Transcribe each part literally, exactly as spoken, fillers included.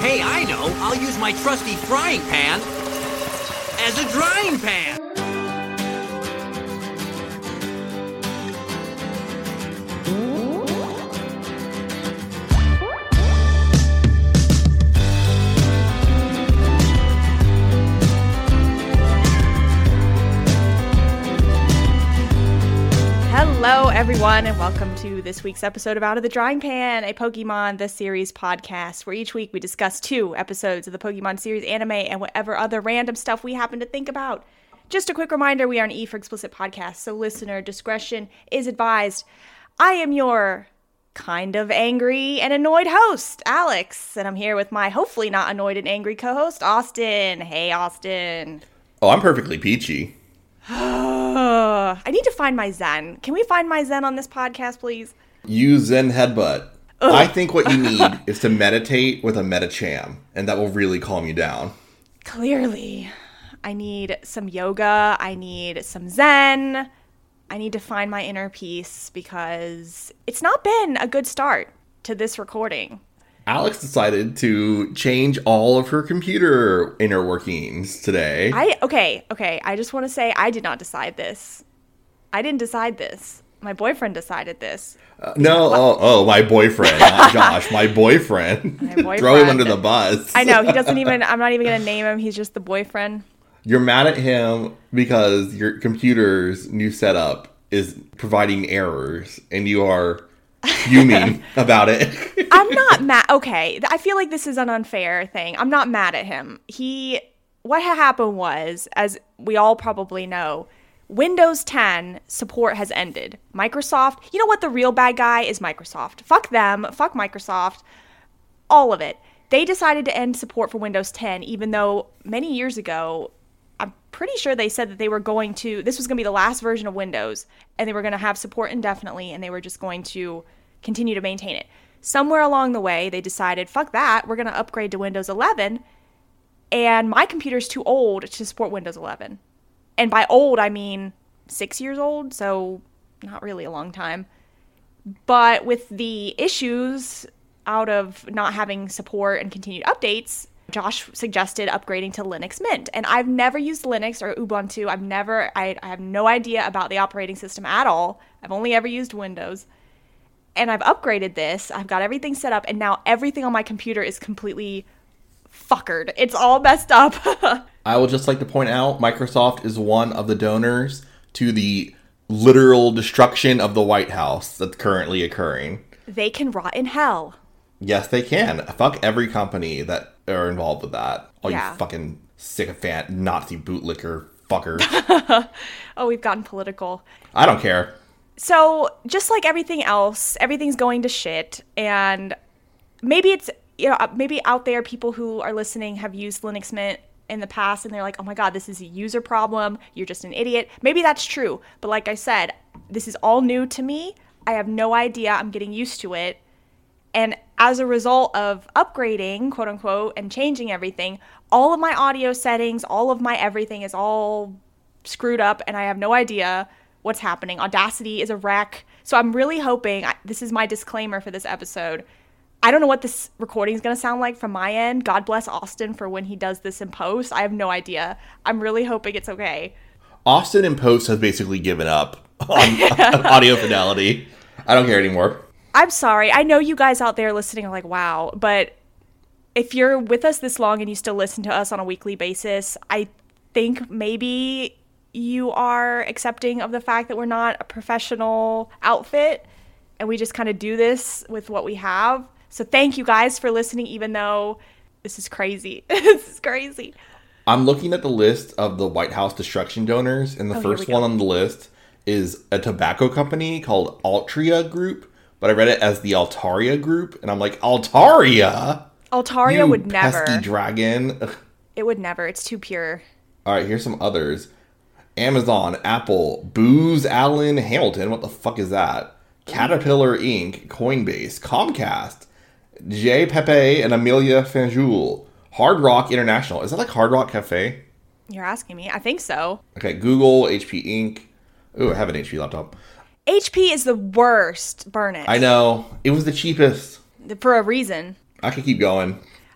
Hey, I know. I'll use my trusty frying pan as a drying pan. Hello, everyone, and welcome to this week's episode of Out of the Drying Pan, a Pokemon The Series podcast, where each week we discuss two episodes of the Pokemon series anime and whatever other random stuff we happen to think about. Just a quick reminder, we are an E for Explicit podcast, so listener discretion is advised. I am your kind of angry and annoyed host, Alex, and I'm here with my hopefully not annoyed and angry co-host, Austin. Hey, Austin. Oh, I'm perfectly peachy. I need to find my zen. Can we find my zen on this podcast, please? Use Zen Headbutt. Ugh. I think what you need is to meditate with a Metacham, and that will really calm you down. Clearly. I need some yoga. I need some zen. I need to find my inner peace because it's not been a good start to this recording. Alex decided to change all of her computer inner workings today. I okay, okay. I just want to say I did not decide this. I didn't decide this. My boyfriend decided this. Uh, no, what? oh, oh, my boyfriend, not Josh. My boyfriend. My boyfriend. Throw him under the bus. I know, he doesn't even, I'm not even going to name him. He's just the boyfriend. You're mad at him because your computer's new setup is providing errors, and you are fuming about it. I'm not mad. Okay, I feel like this is an unfair thing. I'm not mad at him. He, what had happened was, as we all probably know, Windows ten support has ended. Microsoft, you know what? The real bad guy is Microsoft. Fuck them. Fuck Microsoft. All of it. They decided to end support for Windows ten, even though many years ago, I'm pretty sure they said that they were going to, this was going to be the last version of Windows, and they were going to have support indefinitely, and they were just going to continue to maintain it. Somewhere along the way, they decided, fuck that, we're going to upgrade to Windows eleven, and my computer's too old to support Windows eleven. And by old, I mean six years old, so not really a long time. But with the issues out of not having support and continued updates, Josh suggested upgrading to Linux Mint. And I've never used Linux or Ubuntu. I've never, I, I have no idea about the operating system at all. I've only ever used Windows. And I've upgraded this. I've got everything set up. And now everything on my computer is completely fuckered. It's all messed up. I would just like to point out, Microsoft is one of the donors to the literal destruction of the White House that's currently occurring. They can rot in hell. Yes, they can. Fuck every company that are involved with that. All yeah. you fucking sycophant Nazi bootlicker fuckers. Oh, we've gotten political. I don't care. So, just like everything else, everything's going to shit. And maybe it's, you know, maybe out there people who are listening have used Linux Mint in the past and they're like, oh my God, this is a user problem. You're just an idiot. Maybe that's true. But like I said, this is all new to me. I have no idea. I'm getting used to it. And as a result of upgrading, quote unquote, and changing everything, all of my audio settings, all of my everything is all screwed up and I have no idea what's happening. Audacity is a wreck. So I'm really hoping, this is my disclaimer for this episode, I don't know what this recording is going to sound like from my end. God bless Austin for when he does this in post. I have no idea. I'm really hoping it's okay. Austin in post has basically given up on audio fidelity. I don't care anymore. I'm sorry. I know you guys out there listening are like, wow. But if you're with us this long and you still listen to us on a weekly basis, I think maybe you are accepting of the fact that we're not a professional outfit and we just kind of do this with what we have. So thank you guys for listening, even though this is crazy. This is crazy. I'm looking at the list of the White House destruction donors, and the oh, first one on the list is a tobacco company called Altria Group, but I read it as the Altaria Group, and I'm like, Altaria? Altaria you would never. pesky dragon. Ugh. It would never. It's too pure. All right, here's some others. Amazon, Apple, Booz Allen Hamilton. What the fuck is that? Caterpillar Incorporated, Coinbase, Comcast, J. Pepe and Amelia Fanjul, Hard Rock International. Is that like Hard Rock Cafe? You're asking me. I think so. Okay, Google, H P Incorporated. Ooh, I have an H P laptop. H P is the worst. Burn it. I know. It was the cheapest. For a reason. I could keep going.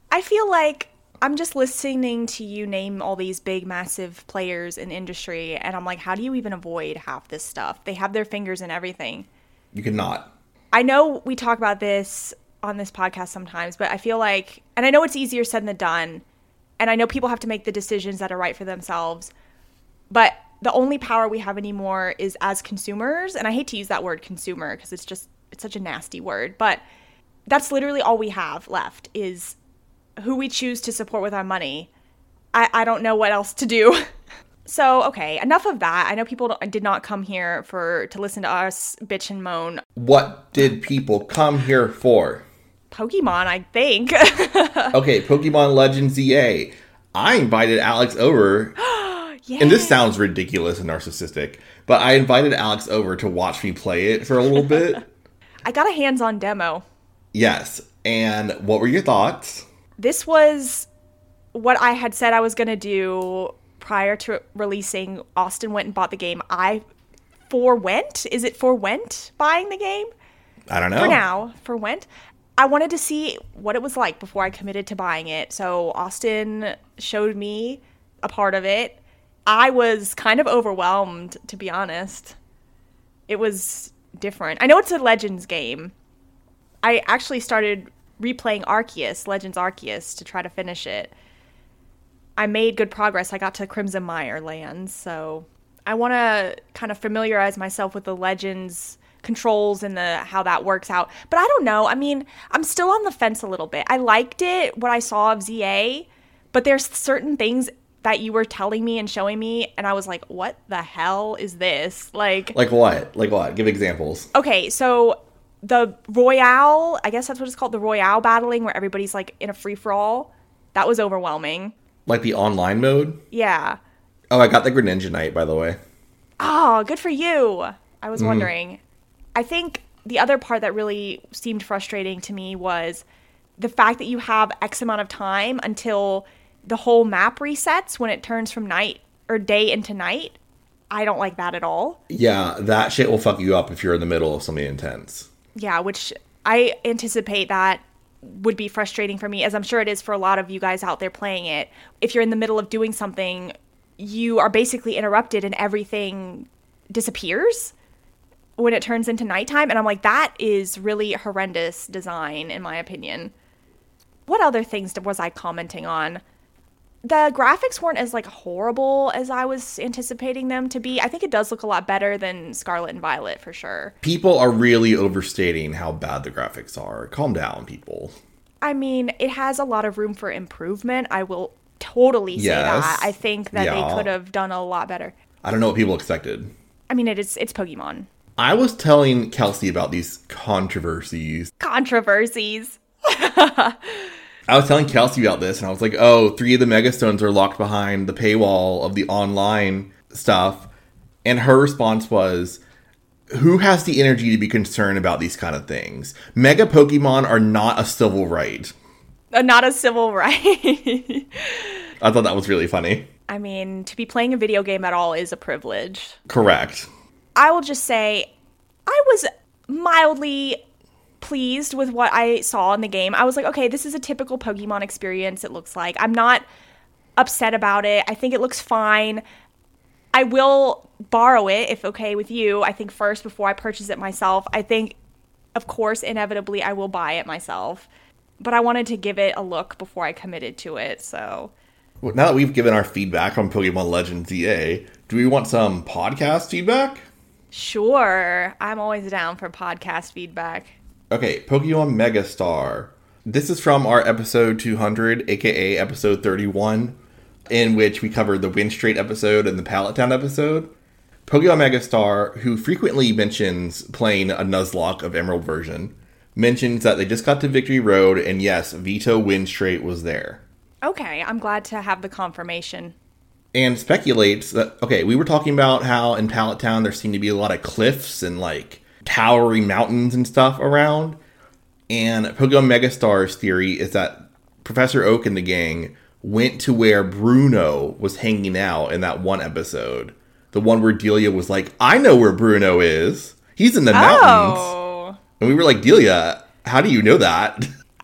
I feel like I'm just listening to you name all these big, massive players in industry, and I'm like, how do you even avoid half this stuff? They have their fingers in everything. You cannot. I know we talk about this on this podcast sometimes, but I feel like, and I know it's easier said than done, and I know people have to make the decisions that are right for themselves, but the only power we have anymore is as consumers, and I hate to use that word consumer because it's just, it's such a nasty word, but that's literally all we have left is who we choose to support with our money. I, I don't know what else to do. So, okay, enough of that. I know people don't, did not come here for to listen to us bitch and moan. What did people come here for? Pokemon, I think. Okay, Pokemon Legends Z A. I invited Alex over. Yeah. And this sounds ridiculous and narcissistic, but I invited Alex over to watch me play it for a little bit. I got a hands-on demo. Yes. And what were your thoughts? This was what I had said I was going to do prior to releasing. Austin went and bought the game. I forwent. Is it forwent buying the game? I don't know. For now, forwent. I wanted to see what it was like before I committed to buying it. So Austin showed me a part of it. I was kind of overwhelmed, to be honest. It was different. I know it's a Legends game. I actually started replaying Arceus, Legends Arceus, to try to finish it. I made good progress. I got to Crimson Mire lands, so I want to kind of familiarize myself with the Legends controls and the how that works out. But I don't know. I mean, I'm still on the fence a little bit. I liked it, what I saw of Z A, but there's certain things that you were telling me and showing me, and I was like, what the hell is this? Like, Like what? Like what? Give examples. okay, so the Royale, I guess that's what it's called, the Royale battling, where everybody's like in a free-for-all, that was overwhelming. Like the online mode? Yeah. Oh, I got the Greninja by the way. Oh, good for you. I was Mm. wondering. I think the other part that really seemed frustrating to me was the fact that you have X amount of time until the whole map resets when it turns from night or day into night. I don't like that at all. Yeah, that shit will fuck you up if you're in the middle of something intense. Yeah, which I anticipate that would be frustrating for me, as I'm sure it is for a lot of you guys out there playing it. If you're in the middle of doing something, you are basically interrupted and everything disappears when it turns into nighttime. And I'm like, that is really horrendous design, in my opinion. What other things was I commenting on? The graphics weren't as like horrible as I was anticipating them to be. I think it does look a lot better than Scarlet and Violet for sure. People are really overstating how bad the graphics are. Calm down, people. I mean, it has a lot of room for improvement. I will totally say Yes. that. I think that Yeah. they could have done a lot better. I don't know what people expected. I mean, it is it's Pokemon. I was telling Kelsey about these controversies. Controversies. I was telling Kelsey about this, and I was like, oh, three of the Megastones are locked behind the paywall of the online stuff. And her response was, who has the energy to be concerned about these kind of things? Mega Pokemon are not a civil right. Uh, not a civil right. I thought that was really funny. I mean, to be playing a video game at all is a privilege. Correct. I will just say, I was mildly pleased with what I saw in the game. I was like, okay, this is a typical Pokemon experience, it looks like. I'm not upset about it. I think it looks fine. I will borrow it, if okay with you, I think first before I purchase it myself. I think, of course, inevitably I will buy it myself. But I wanted to give it a look before I committed to it, so... Well, now that we've given our feedback on Pokemon Legends Z A, do we want some podcast feedback? Sure. I'm always down for podcast feedback. Okay, Pokemon Megastar. This is from our episode two hundred, aka episode thirty-one, in which we covered the Wind Strait episode and the Pallet Town episode. Pokemon Megastar, who frequently mentions playing a Nuzlocke of Emerald version, mentions that they just got to Victory Road, and yes, Vito Wind Strait was there. Okay, I'm glad to have the confirmation. And speculates that, okay, we were talking about how in Pallet Town there seemed to be a lot of cliffs and, like, towering mountains and stuff around. And Pokemon Megastar's theory is that Professor Oak and the gang went to where Bruno was hanging out in that one episode. The one where Delia was like, I know where Bruno is. He's in the mountains. Oh. And we were like, Delia, how do you know that?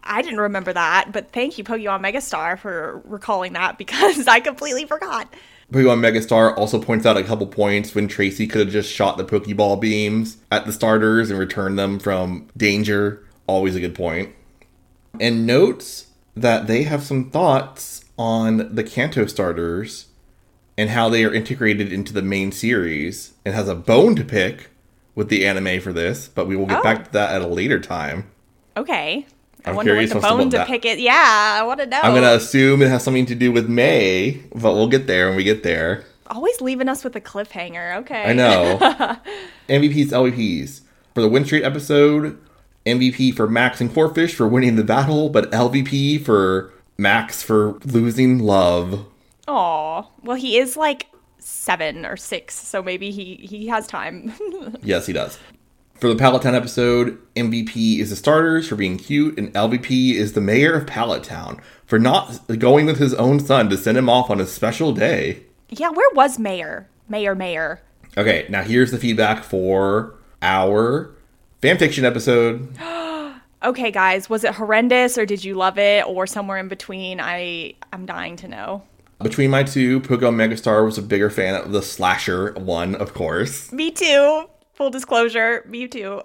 I didn't remember that, but thank you, Pokemon Megastar, for recalling that because I completely forgot. Pokemon Megastar also points out a couple points when Tracy could have just shot the Pokeball beams at the starters and returned them from danger. Always a good point. And notes that they have some thoughts on the Kanto starters and how they are integrated into the main series, and has a bone to pick with the anime for this, but we will get Oh. back to that at a later time. Okay. I I'm wonder what curious the what's bone about to that. pick it. Yeah, I want to know. I'm going to assume it has something to do with May, but we'll get there when we get there. Always leaving us with a cliffhanger. Okay. I know. M V Ps, L V Ps. For the Wind Street episode, M V P for Max and Corphish for winning the battle, but L V P for Max for losing love. Aw. Well, he is like seven or six, so maybe he, he has time. Yes, he does. For the Pallet Town episode, M V P is the starters for being cute, and L V P is the mayor of Pallet Town for not going with his own son to send him off on a special day. Yeah, where was Mayor? Mayor, Mayor. Okay, now here's the feedback for our fanfiction episode. Okay, guys, was it horrendous or did you love it or somewhere in between? I, I'm dying to know. Between my two, Pokemon Megastar was a bigger fan of the slasher one, of course. Me too. Full disclosure, me too.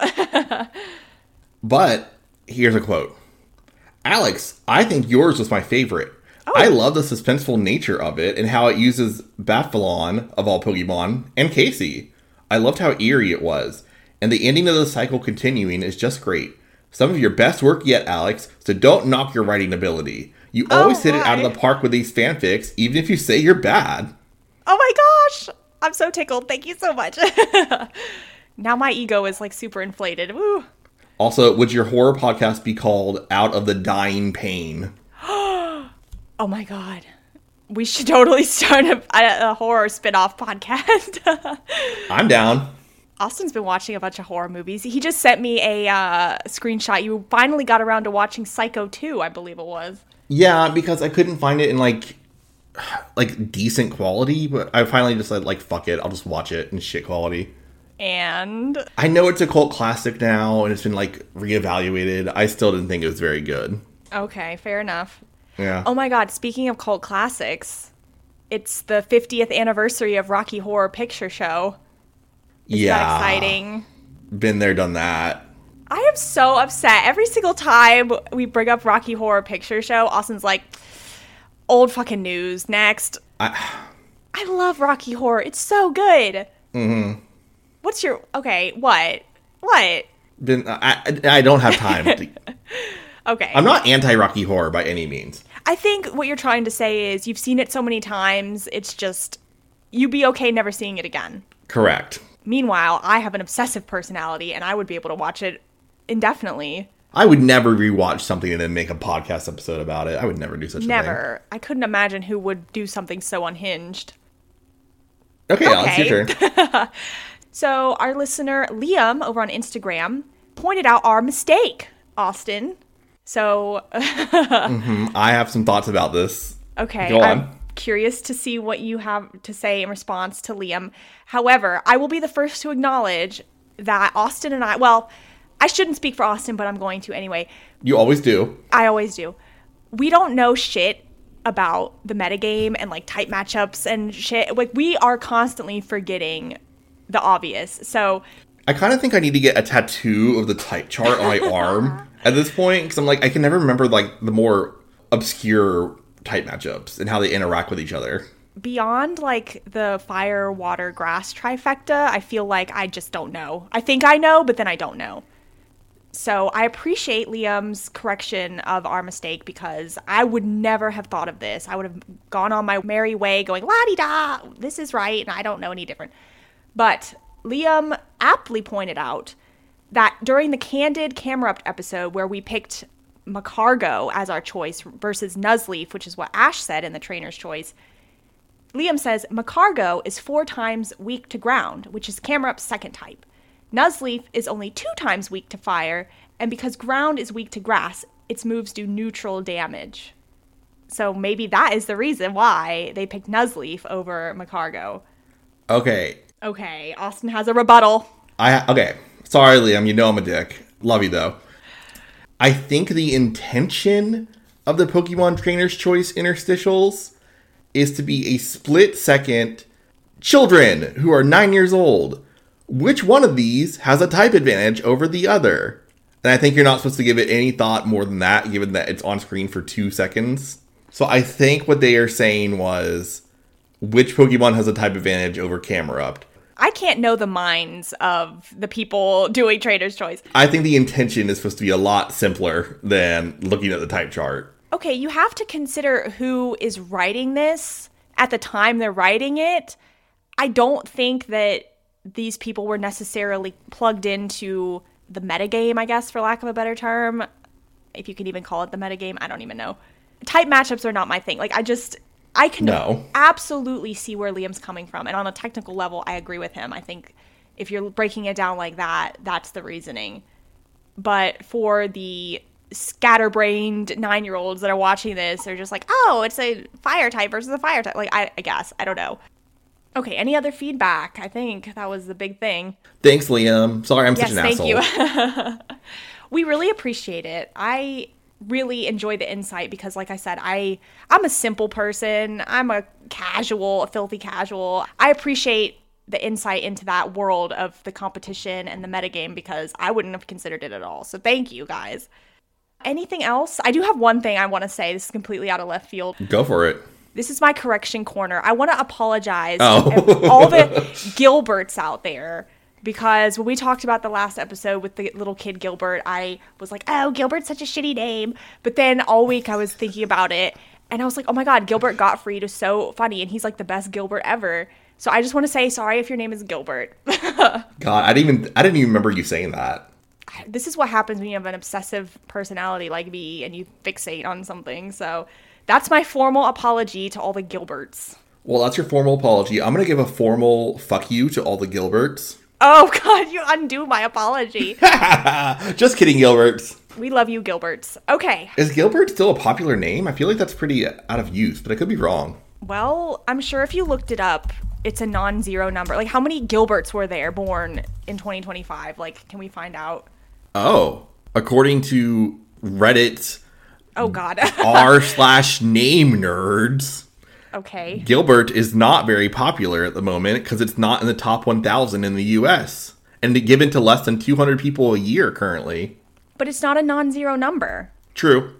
But here's a quote. Alex, I think yours was my favorite. Oh. I love the suspenseful nature of it and how it uses Bathalon, of all Pokemon, and Casey. I loved how eerie it was. And the ending of the cycle continuing is just great. Some of your best work yet, Alex, so don't knock your writing ability. You always Oh, hit it out of my. the park with these fanfics, even if you say you're bad. Oh my gosh. I'm so tickled. Thank you so much. Now my ego is like super inflated. Woo. Also, would your horror podcast be called Out of the Dying Pain? Oh my god. We should totally start a, a, a horror spin-off podcast. I'm down. Austin's been watching a bunch of horror movies. He just sent me a uh, screenshot. You finally got around to watching Psycho two, I believe it was. Yeah, because I couldn't find it in like like decent quality, but I finally just said like fuck it, I'll just watch it in shit quality. And I know it's a cult classic now and it's been like reevaluated. I still didn't think it was very good. okay, fair enough. Yeah. Oh my god, speaking of cult classics, it's the fiftieth anniversary of Rocky Horror Picture Show. Is yeah. that exciting? Been there, done that. I am so upset. Every single time we bring up Rocky Horror Picture Show, Austin's like, old fucking news. Next. I I love Rocky Horror. It's so good. mm-hmm. What's your... Okay, what? What? Been I I don't have time. to, Okay. I'm not anti-Rocky Horror by any means. I think what you're trying to say is you've seen it so many times, it's just... You'd be okay never seeing it again. Correct. Meanwhile, I have an obsessive personality, and I would be able to watch it indefinitely. I would never rewatch something and then make a podcast episode about it. I would never do such a thing. Never. I couldn't imagine who would do something so unhinged. Okay, Alex, Okay. your turn. So our listener, Liam, over on Instagram, pointed out our mistake, Austin. So, Mm, I have some thoughts about this. okay, Go I'm on. curious to see what you have to say in response to Liam. However, I will be the first to acknowledge that Austin and I, well, I shouldn't speak for Austin, but I'm going to anyway. You always do. I always do. We don't know shit about the metagame and like type matchups and shit. Like, we are constantly forgetting the obvious. So, I kind of think I need to get a tattoo of the type chart on my arm at this point, because I'm like, I can never remember like the more obscure type matchups and how they interact with each other. beyond like the fire, water, grass trifecta, I feel like I just don't know. I think I know, but then I don't know. So I appreciate Liam's correction of our mistake because I would never have thought of this. I would have gone on my merry way going, la-di-da, this is right, and I don't know any different. But Liam aptly pointed out that during the Candid Camerupt episode where we picked Macargo as our choice versus Nuzleaf, which is what Ash said in the trainer's choice, Liam says Macargo is four times weak to ground, which is Camerupt's second type. Nuzleaf is only two times weak to fire, and because ground is weak to grass, its moves do neutral damage. So maybe that is the reason why they picked Nuzleaf over Macargo. Okay. Okay, Austin has a rebuttal. I okay. Sorry, Liam. You know I'm a dick. Love you though. I think the intention of the Pokemon Trainer's Choice interstitials is to be a split second. Children who are nine years old, which one of these has a type advantage over the other? And I think you're not supposed to give it any thought more than that, given that it's on screen for two seconds. So I think what they are saying was, which Pokemon has a type advantage over Camerupt? I can't know the minds of the people doing Trader's Choice. I think the intention is supposed to be a lot simpler than looking at the type chart. Okay, you have to consider who is writing this at the time they're writing it. I don't think that these people were necessarily plugged into the metagame, I guess, for lack of a better term. If you can even call it the metagame, I don't even know. Type matchups are not my thing. Like, I just, I can no. absolutely see where Liam's coming from. And on a technical level, I agree with him. I think if you're breaking it down like that, that's the reasoning. But for the scatterbrained nine-year-olds that are watching this, they're just like, oh, it's a fire type versus a fire type. Like, I, I guess. I don't know. Okay, any other feedback? I think that was the big thing. Thanks, Liam. Sorry, I'm yes, such an thank asshole. You. We really appreciate it. I really enjoy the insight because, like I said, I, I'm a simple person. I'm a casual, a filthy casual. I appreciate the insight into that world of the competition and the metagame because I wouldn't have considered it at all. So thank you, guys. Anything else? I do have one thing I want to say. This is completely out of left field. Go for it. This is my correction corner. I want to apologize oh. to all the Gilberts out there because when we talked about the last episode with the little kid Gilbert, I was like, oh, Gilbert's such a shitty name. But then all week I was thinking about it and I was like, oh my God, Gilbert Gottfried is so funny and he's like the best Gilbert ever. So I just want to say sorry if your name is Gilbert. God, I didn't even I didn't even remember you saying that. This is what happens when you have an obsessive personality like me and you fixate on something. So that's my formal apology to all the Gilberts. Well, that's your formal apology. I'm going to give a formal fuck you to all the Gilberts. Oh, God, you undo my apology. Just kidding, Gilberts. We love you, Gilberts. Okay. Is Gilbert still a popular name? I feel like that's pretty out of use, but I could be wrong. Well, I'm sure if you looked it up, it's a non-zero number. Like, how many Gilberts were there born in twenty twenty-five? Like, can we find out? Oh, according to Reddit... Oh, God. r slash name nerds. Okay. Gilbert is not very popular at the moment because it's not in the top one thousand in the U S and given to less than two hundred people a year currently. But it's not a non-zero number. True.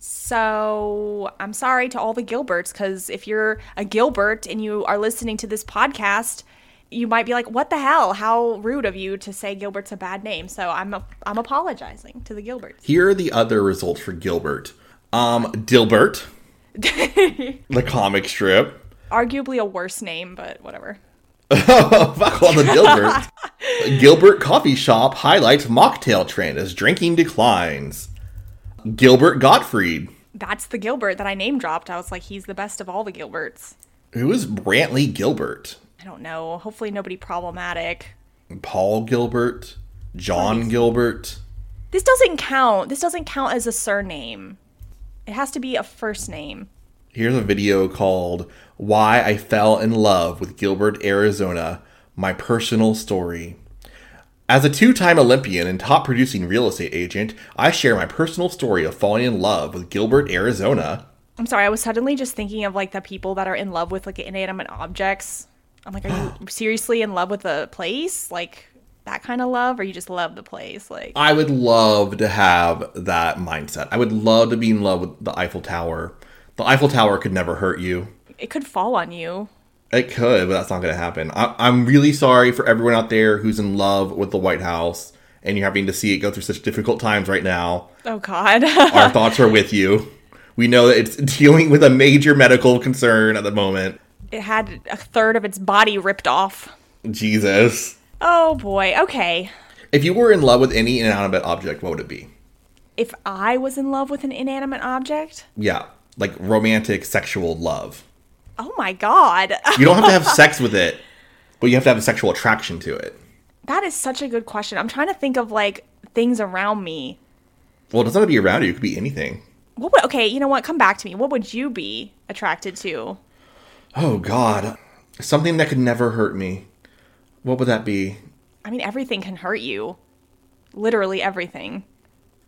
So I'm sorry to all the Gilberts because if you're a Gilbert and you are listening to this podcast, you might be like, what the hell? How rude of you to say Gilbert's a bad name. So I'm a, I'm apologizing to the Gilberts. Here are the other results for Gilbert. Um, Dilbert, the comic strip. Arguably a worse name, but whatever. Fuck all the Dilberts. Gilbert Coffee Shop highlights mocktail trend as drinking declines. Gilbert Gottfried. That's the Gilbert that I name dropped. I was like, he's the best of all the Gilberts. Who is Brantley Gilbert? I don't know. Hopefully nobody problematic. Paul Gilbert. John Gilbert. This doesn't count. This doesn't count as a surname. It has to be a first name. Here's a video called Why I Fell in Love with Gilbert, Arizona, My Personal Story. As a two-time Olympian and top producing real estate agent, I share my personal story of falling in love with Gilbert, Arizona. I'm sorry, I was suddenly just thinking of like the people that are in love with like inanimate objects. I'm like, are you seriously in love with the place? Like that kind of love, or you just love the place? Like, I would love to have that mindset. I would love to be in love with the Eiffel Tower. The Eiffel Tower could never hurt you. It could fall on you. It could, but that's not going to happen. I- I'm really sorry for everyone out there who's in love with the White House and you're having to see it go through such difficult times right now. Oh, God. Our thoughts are with you. We know that it's dealing with a major medical concern at the moment. It had a third of its body ripped off. Jesus. Oh, boy. Okay. If you were in love with any inanimate object, what would it be? If I was in love with an inanimate object? Yeah. Like romantic, sexual love. Oh, my God. You don't have to have sex with it, but you have to have a sexual attraction to it. That is such a good question. I'm trying to think of, like, things around me. Well, it doesn't have to be around you. It could be anything. What would, okay, you know what? Come back to me. What would you be attracted to? Oh, God. Something that could never hurt me. What would that be? I mean, everything can hurt you. Literally everything.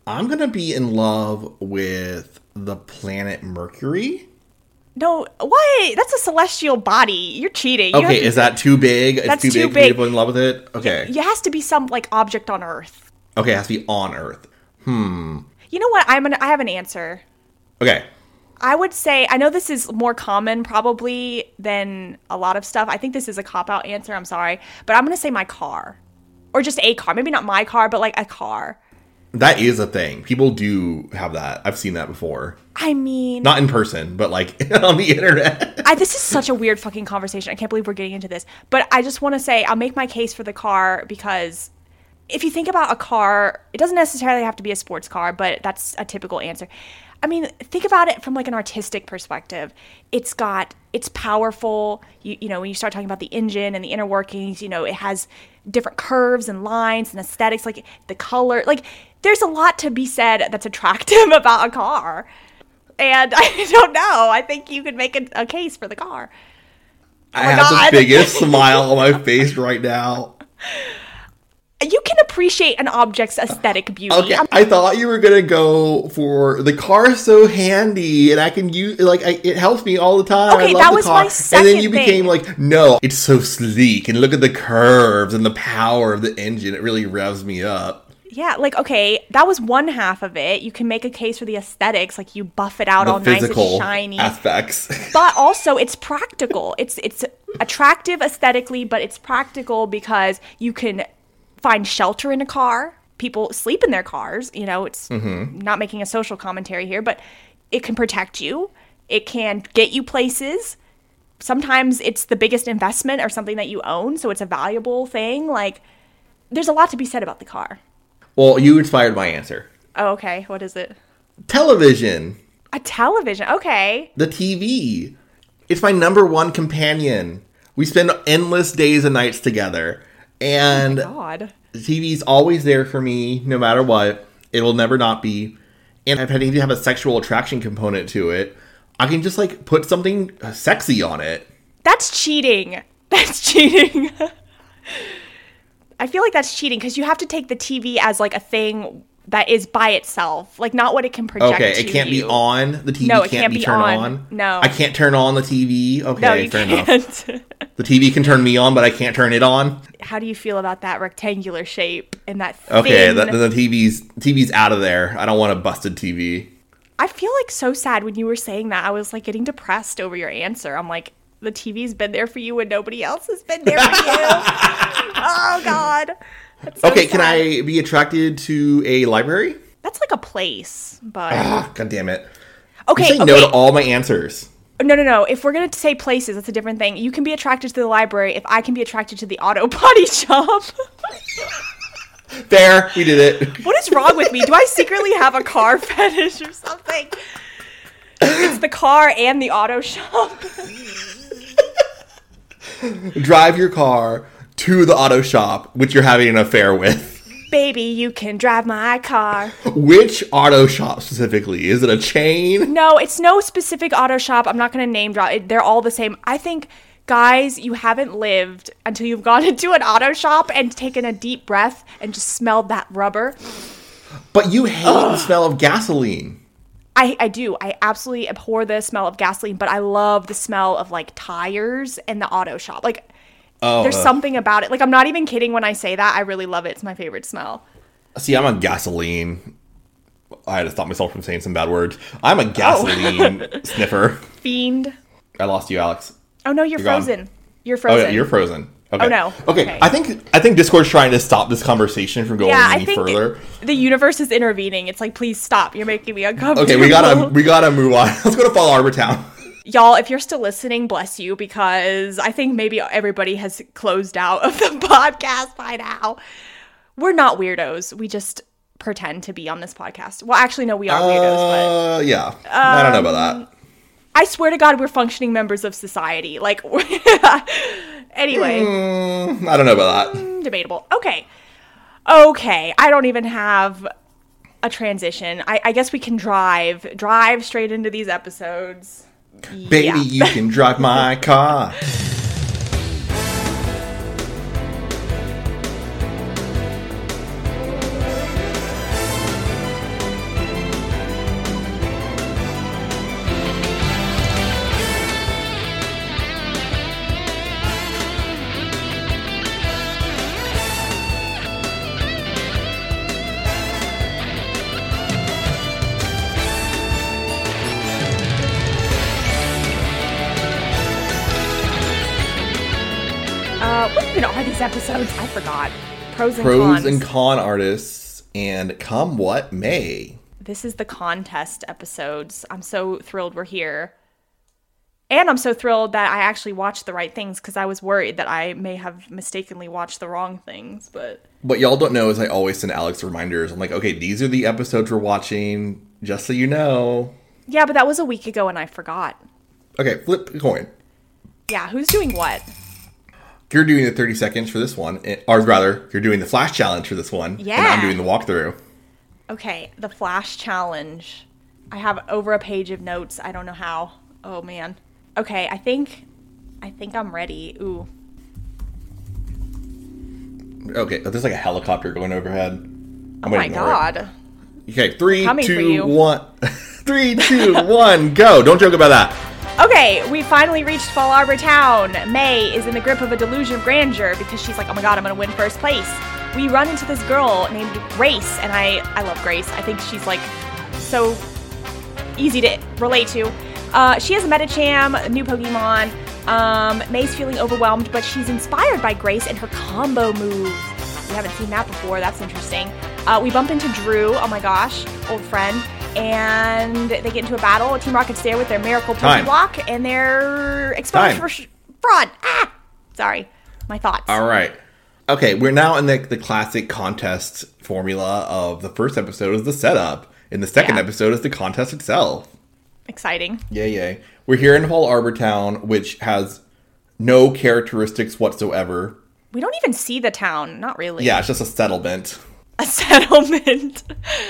I'm going to be in love with the planet Mercury. No, what? That's a celestial body. You're cheating. You Okay, to, is that too big? It's that's too, too big, big for me to be in love with it? Okay. It has to be some, like, object on Earth. Okay, it has to be on Earth. Hmm. You know what? I'm gonna, I have an answer. Okay. I would say, I know this is more common probably than a lot of stuff. I think this is a cop-out answer. I'm sorry. But I'm going to say my car. Or just a car. Maybe not my car, but like a car. That is a thing. People do have that. I've seen that before. I mean... Not in person, but like on the internet. I, this is such a weird fucking conversation. I can't believe we're getting into this. But I just want to say, I'll make my case for the car because if you think about a car, it doesn't necessarily have to be a sports car, but that's a typical answer. I mean, think about it from like an artistic perspective. It's got, it's powerful. You, you know, when you start talking about the engine and the inner workings, you know, it has different curves and lines and aesthetics, like the color. Like, there's a lot to be said that's attractive about a car. And I don't know. I think you could make a, a case for the car. Oh I have God. the biggest smile on my face right now. You can appreciate an object's aesthetic beauty. Okay, I'm- I thought you were gonna go for the car's so handy and I can use like I, it helps me all the time. Okay, I love that the was car. my second And then you became thing. like, no, it's so sleek and look at the curves and the power of the engine. It really revs me up. Yeah, like, okay, that was one half of it. You can make a case for the aesthetics, like you buff it out The all nice and physical shiny. aspects. But also, it's practical. It's it's attractive aesthetically, but it's practical because you can find shelter in a car. People sleep in their cars. You know, it's mm-hmm. not making a social commentary here, but it can protect you. It can get you places. Sometimes it's the biggest investment or something that you own, so it's a valuable thing. Like, there's a lot to be said about the car. Well, you inspired my answer. Oh, okay. What is it? Television. A television. Okay. The T V. It's my number one companion. We spend endless days and nights together. And oh my God. The T V's always there for me, no matter what. It will never not be. And if I need to have a sexual attraction component to it, I can just, like, put something sexy on it. That's cheating. That's cheating. I feel like that's cheating because you have to take the T V as like a thing that is by itself, like not what it can project. Okay, to it can't you. be on. The T V no, can't, it can't be, be turned on. on. No, I can't turn on the T V. Okay, no, you fair can't. enough. The T V can turn me on, but I can't turn it on. How do you feel about that rectangular shape and that thin... Okay, the, the T V's T V's out of there. I don't want a busted T V. I feel like so sad when you were saying that. I was like getting depressed over your answer. I'm like, the T V's been there for you and nobody else has been there for you. Oh God. So okay, sad. Can I be attracted to a library? That's like a place, but... Ah, God damn it. Okay, you say okay. no to all my answers. No, no, no. If we're going to say places, that's a different thing. You can be attracted to the library if I can be attracted to the auto body shop. There, we did it. What is wrong with me? Do I secretly have a car fetish or something? It's the car and the auto shop. Drive your car to the auto shop, which you're having an affair with. Baby, you can drive my car. Which auto shop specifically? Is it a chain? No, it's no specific auto shop. I'm not going to name drop it. They're all the same. I think, guys, you haven't lived until you've gone into an auto shop and taken a deep breath and just smelled that rubber. But you hate Ugh. the smell of gasoline. I, I do. I absolutely abhor the smell of gasoline, but I love the smell of, like, tires in the auto shop. Like, oh, there's uh, something about it. Like, I'm not even kidding when I say that. I really love it. It's my favorite smell. See, I'm a gasoline... I had to stop myself from saying some bad words. I'm a gasoline oh. sniffer. Fiend. I lost you, Alex. Oh, no, you're, you're frozen. Gone. You're frozen. Oh, yeah, you're frozen. Okay. Oh, no. Okay. okay, I think I think Discord's trying to stop this conversation from going yeah, any I think further. The universe is intervening. It's like, please stop. You're making me uncomfortable. Okay, we gotta we gotta move on. Let's go to Fall Harbor Town. Y'all, if you're still listening, bless you, because I think maybe everybody has closed out of the podcast by now. We're not weirdos. We just pretend to be on this podcast. Well, actually, no, we are weirdos, uh, but... yeah. Um, I don't know about that. I swear to God, we're functioning members of society. Like, anyway. Mm, I don't know about that. Mm, debatable. Okay. Okay. I don't even have a transition. I, I guess we can drive. Drive straight into these episodes. Baby, yeah. you can drive my car. are these episodes? I forgot. Pros and Pros cons. and con artists, and come what may. This is the contest episodes. I'm so thrilled we're here. And I'm so thrilled that I actually watched the right things, because I was worried that I may have mistakenly watched the wrong things, but... What y'all don't know is I always send Alex reminders. I'm like, okay, these are the episodes we're watching, just so you know. Yeah, but that was a week ago and I forgot. Okay, flip a coin. Yeah, who's doing what? You're doing the thirty seconds for this one, or rather, you're doing the flash challenge for this one. Yeah. And I'm doing the walkthrough. Okay, the flash challenge. I have over a page of notes. I don't know how. Oh, man. Okay, I think... I think I'm ready. Ooh. Okay, there's like a helicopter going overhead. Oh I'm my waiting for it. god. Okay, three, Coming for two, you. one. Three, two, one, go. Don't joke about that. Okay, we finally reached Fall Arbor Town. May is in the grip of a delusion of grandeur because she's like, oh my god, I'm gonna win first place. We run into this girl named Grace, and I, I love Grace. I think she's like so easy to relate to. Uh, she has a Medicham, a new Pokemon. Um, May's feeling overwhelmed, but she's inspired by Grace and her combo moves. We haven't seen that before. That's interesting. Uh, we bump into Drew. Oh my gosh, old friend. And they get into a battle. Team Rocket's there with their Miracle Time. Pokeblock, and they're exposed Time. for sh- fraud. Ah! Sorry. My thoughts. All right. Okay, we're now in the, the classic contest formula of the first episode is the setup, and the second Yeah. episode is the contest itself. Exciting. Yay, yay. We're here in Fall Arbor Town, which has no characteristics whatsoever. We don't even see the town. Not really. Yeah, it's just a settlement. A settlement.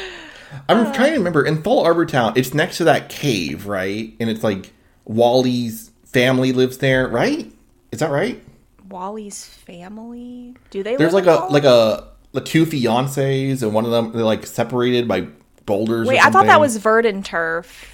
I'm trying to remember. In Fall Arbor Town, it's next to that cave, right? And it's like Wally's family lives there, right? Is that right? Wally's family? Do they There's live like in a Wall- like a the two fiancés, and one of them they're like separated by boulders. Wait, or I thought that something. was Verdant Turf.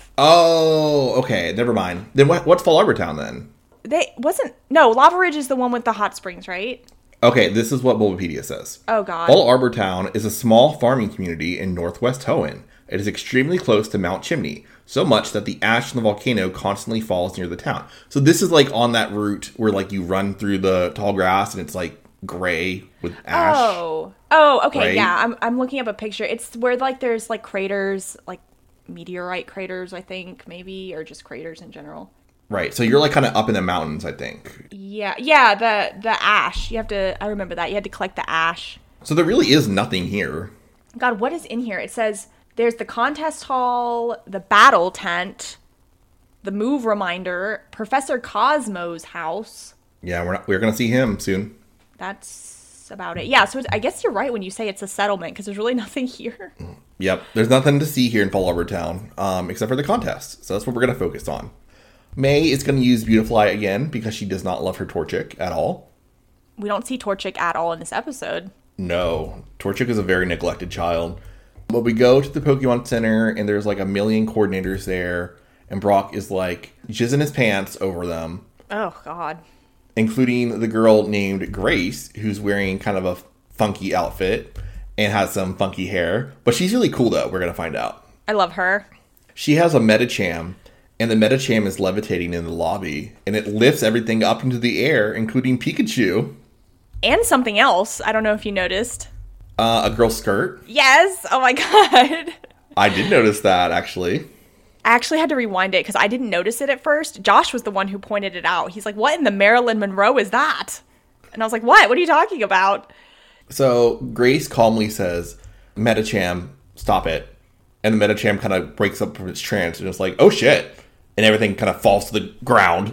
Oh, okay. Never mind. Then what, what's Fall Arbor Town then? They wasn't no Lava Ridge is the one with the hot springs, right? Okay, this is what Bulbapedia says. Oh god. Fall Arbor Town is a small farming community in northwest Hoenn. It is extremely close to Mount Chimney, so much that the ash from the volcano constantly falls near the town. So this is like on that route where like you run through the tall grass and it's like gray with ash. Oh. Oh, okay, right? yeah. I'm I'm looking up a picture. It's where like there's like craters, like meteorite craters, I think, maybe, or just craters in general. Right. So you're like kind of up in the mountains, I think. Yeah. Yeah, the the ash. You have to I remember that. You had to collect the ash. So there really is nothing here. God, what is in here? It says there's the contest hall, the battle tent, the move reminder, Professor Cosmo's house. Yeah, we're not, we're going to see him soon. That's about it. Yeah, so it's, I guess you're right when you say it's a settlement because there's really nothing here. Yep. There's nothing to see here in Fall Arbor Town, um, except for the contest. So that's what we're going to focus on. May is going to use Beautifly again because she does not love her Torchic at all. We don't see Torchic at all in this episode. No. Torchic is a very neglected child. But we go to the Pokemon Center, and there's like a million coordinators there, and Brock is like jizzing his pants over them, Oh, God. including the girl named Grace, who's wearing kind of a funky outfit and has some funky hair. But she's really cool, though, we're going to find out. I love her. She has a Medicham, and the Medicham is levitating in the lobby, and it lifts everything up into the air, including Pikachu. And something else. I don't know if you noticed. Uh, a girl's skirt. Yes. Oh, my God. I did notice that, actually. I actually had to rewind it because I didn't notice it at first. Josh was the one who pointed it out. He's like, what in the Marilyn Monroe is that? And I was like, what? What are you talking about? So Grace calmly says, Medicham, stop it. And the Medicham kind of breaks up from its trance and it's like, oh shit. And everything kind of falls to the ground.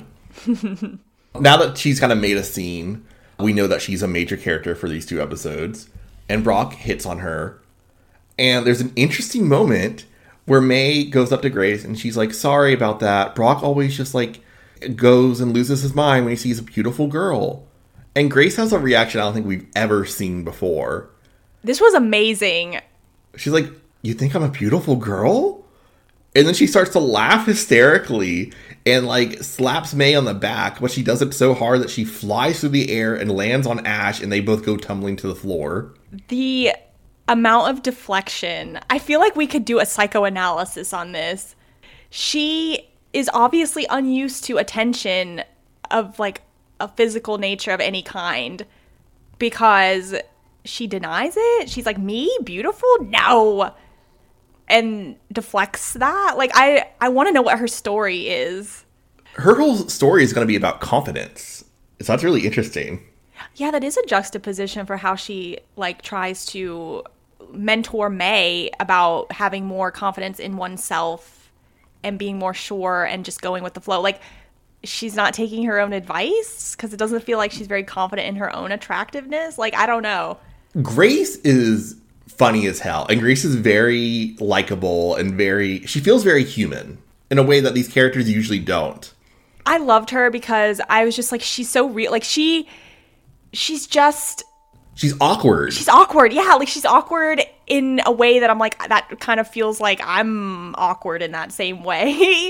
Now that she's kind of made a scene, we know that she's a major character for these two episodes. And Brock hits on her. And there's an interesting moment where May goes up to Grace and she's like, sorry about that. Brock always just like goes and loses his mind when he sees a beautiful girl. And Grace has a reaction I don't think we've ever seen before. This was amazing. She's like, you think I'm a beautiful girl? And then she starts to laugh hysterically and like slaps May on the back, but she does it so hard that she flies through the air and lands on Ash and they both go tumbling to the floor. The amount of deflection. I feel like we could do a psychoanalysis on this. She is obviously unused to attention of like a physical nature of any kind. because she denies it. She's like, me? Beautiful? No. And deflects that. Like, I, I want to know what her story is. Her whole story is going to be about confidence. So that's really interesting. Yeah, that is a juxtaposition for how she, like, tries to mentor May about having more confidence in oneself and being more sure and just going with the flow. Like, she's not taking her own advice because it doesn't feel like she's very confident in her own attractiveness. Like, I don't know. Grace is funny as hell. And Grace is very likable and very... She feels very human in a way that these characters usually don't. I loved her because I was just like, she's so real. Like, she... She's just... She's awkward. She's awkward. Yeah, like, she's awkward in a way that I'm like, that kind of feels like I'm awkward in that same way.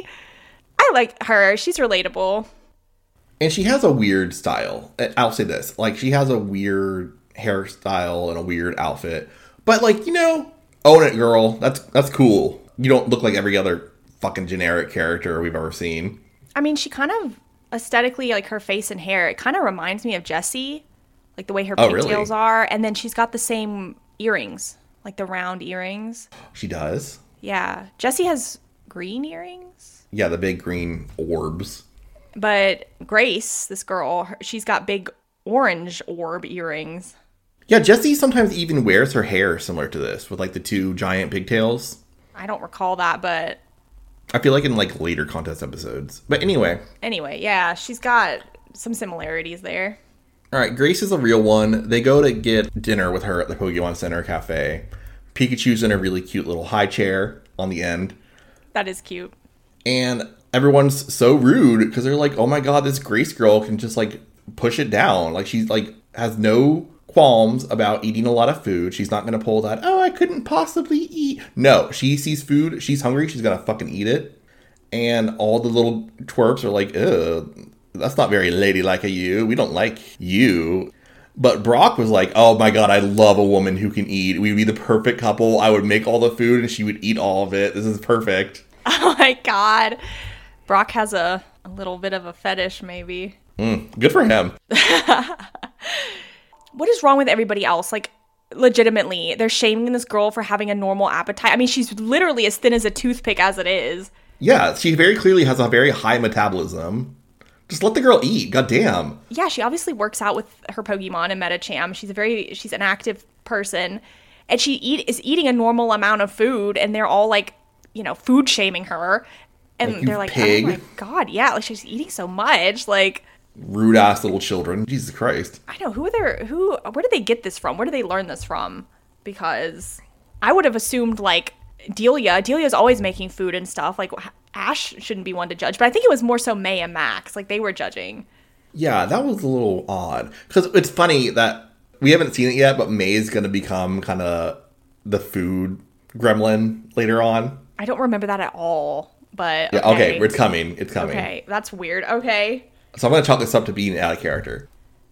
I like her. She's relatable. And she has a weird style. I'll say this. Like, she has a weird hairstyle and a weird outfit. But, like, you know, own it, girl. That's that's cool. You don't look like every other fucking generic character we've ever seen. I mean, she kind of, aesthetically, like, her face and hair, it kind of reminds me of Jessie. Like, the way her oh, pigtails really? are. And then she's got the same earrings. Like, the round earrings. She does? Yeah. Jessie has green earrings. Yeah, the big green orbs. But Grace, this girl, she's got big orange orb earrings. Yeah, Jessie sometimes even wears her hair similar to this, with, like, the two giant pigtails. I don't recall that, but... I feel like in, like, later contest episodes. But anyway. Anyway, yeah, she's got some similarities there. All right, Grace is a real one. They go to get dinner with her at the Pokemon Center Cafe. Pikachu's in a really cute little high chair on the end. That is cute. And everyone's so rude because they're like, oh my god, this Grace girl can just, like, push it down. Like, she's, like, has no qualms about eating a lot of food. She's not going to pull that, oh, I couldn't possibly eat. No, she sees food. She's hungry. She's going to fucking eat it. And all the little twerps are like, ugh. That's not very ladylike of you. We don't like you. But Brock was like, oh my god, I love a woman who can eat. We'd be the perfect couple. I would make all the food and she would eat all of it. This is perfect. Oh my god. Brock has a, a little bit of a fetish, maybe. Mm, good for him. What is wrong with everybody else? Like, legitimately, they're shaming this girl for having a normal appetite. I mean, she's literally as thin as a toothpick as it is. Yeah, she very clearly has a very high metabolism. Just let the girl eat. Goddamn. Yeah, she obviously works out with her Pokemon and Medicham. She's a very, she's an active person. And she eat is eating a normal amount of food. And they're all like, you know, food shaming her. And like, they're like, pig. oh my god, yeah. Like, she's eating so much. Like, rude ass little children. Jesus Christ. I know. Who are they? Who, where did they get this from? Where did they learn this from? Because I would have assumed, like, Delia. Delia's always making food and stuff. Like, Ash shouldn't be one to judge, but I think it was more so May and Max. Like, they were judging. Yeah, that was a little odd. Because it's funny that we haven't seen it yet, but May's going to become kind of the food gremlin later on. I don't remember that at all, but yeah, okay. okay, it's coming. It's coming. Okay, that's weird. Okay. So I'm going to chalk this up to being out of character.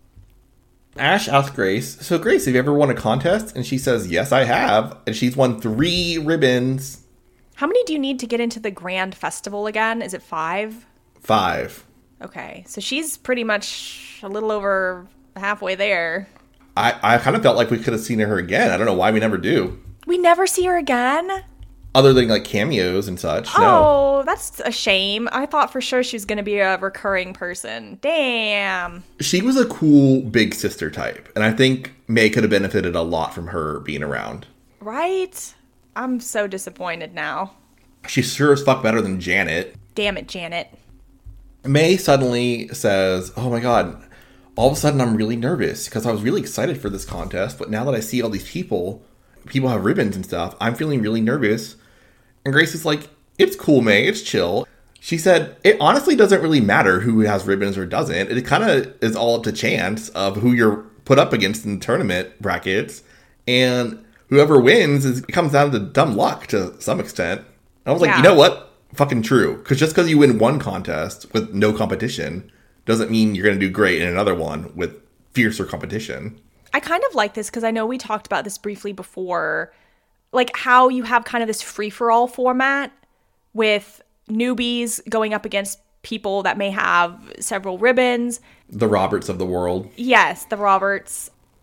Ash asks Grace, so Grace, have you ever won a contest? And she says, yes, I have. And she's won three ribbons. How many do you need to get into the grand festival again? Is it five? Five. Okay, so she's pretty much a little over halfway there. I, I kind of felt like we could have seen her again. I don't know why we never do. We never see her again? Other than, like, cameos and such. Oh, no. That's a shame. I thought for sure she was going to be a recurring person. Damn. She was a cool big sister type. And I think May could have benefited a lot from her being around. Right? I'm so disappointed now. She's sure as fuck better than Janet. Damn it, Janet. May suddenly says, oh my god, all of a sudden I'm really nervous because I was really excited for this contest. But now that I see all these people, people have ribbons and stuff, I'm feeling really nervous. And Grace is like, it's cool, May, it's chill. She said, it honestly doesn't really matter who has ribbons or doesn't. It kind of is all up to chance of who you're put up against in the tournament brackets. And whoever wins, is, it comes down to dumb luck to some extent. And I was like, yeah. You know what? Fucking true. Because just because you win one contest with no competition doesn't mean you're going to do great in another one with fiercer competition. I kind of like this because I know we talked about this briefly before. Like how you have kind of this free-for-all format with newbies going up against people that may have several ribbons. The Roberts of the world. Yes, the Roberts.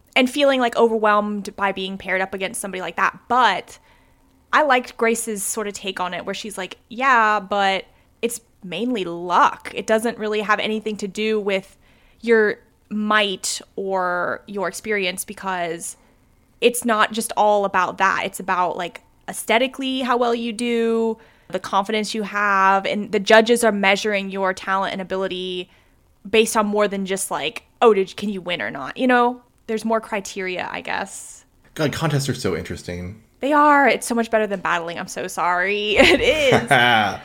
and feeling like overwhelmed by being paired up against somebody like that. But I liked Grace's sort of take on it where she's like, yeah, but it's mainly luck. It doesn't really have anything to do with your might or your experience, because it's not just all about that. It's about like aesthetically how well you do, the confidence you have, and the judges are measuring your talent and ability based on more than just like, oh, did can you win or not? You know, there's more criteria, I guess. God, contests are so interesting. They are. It's so much better than battling. I'm so sorry. It is.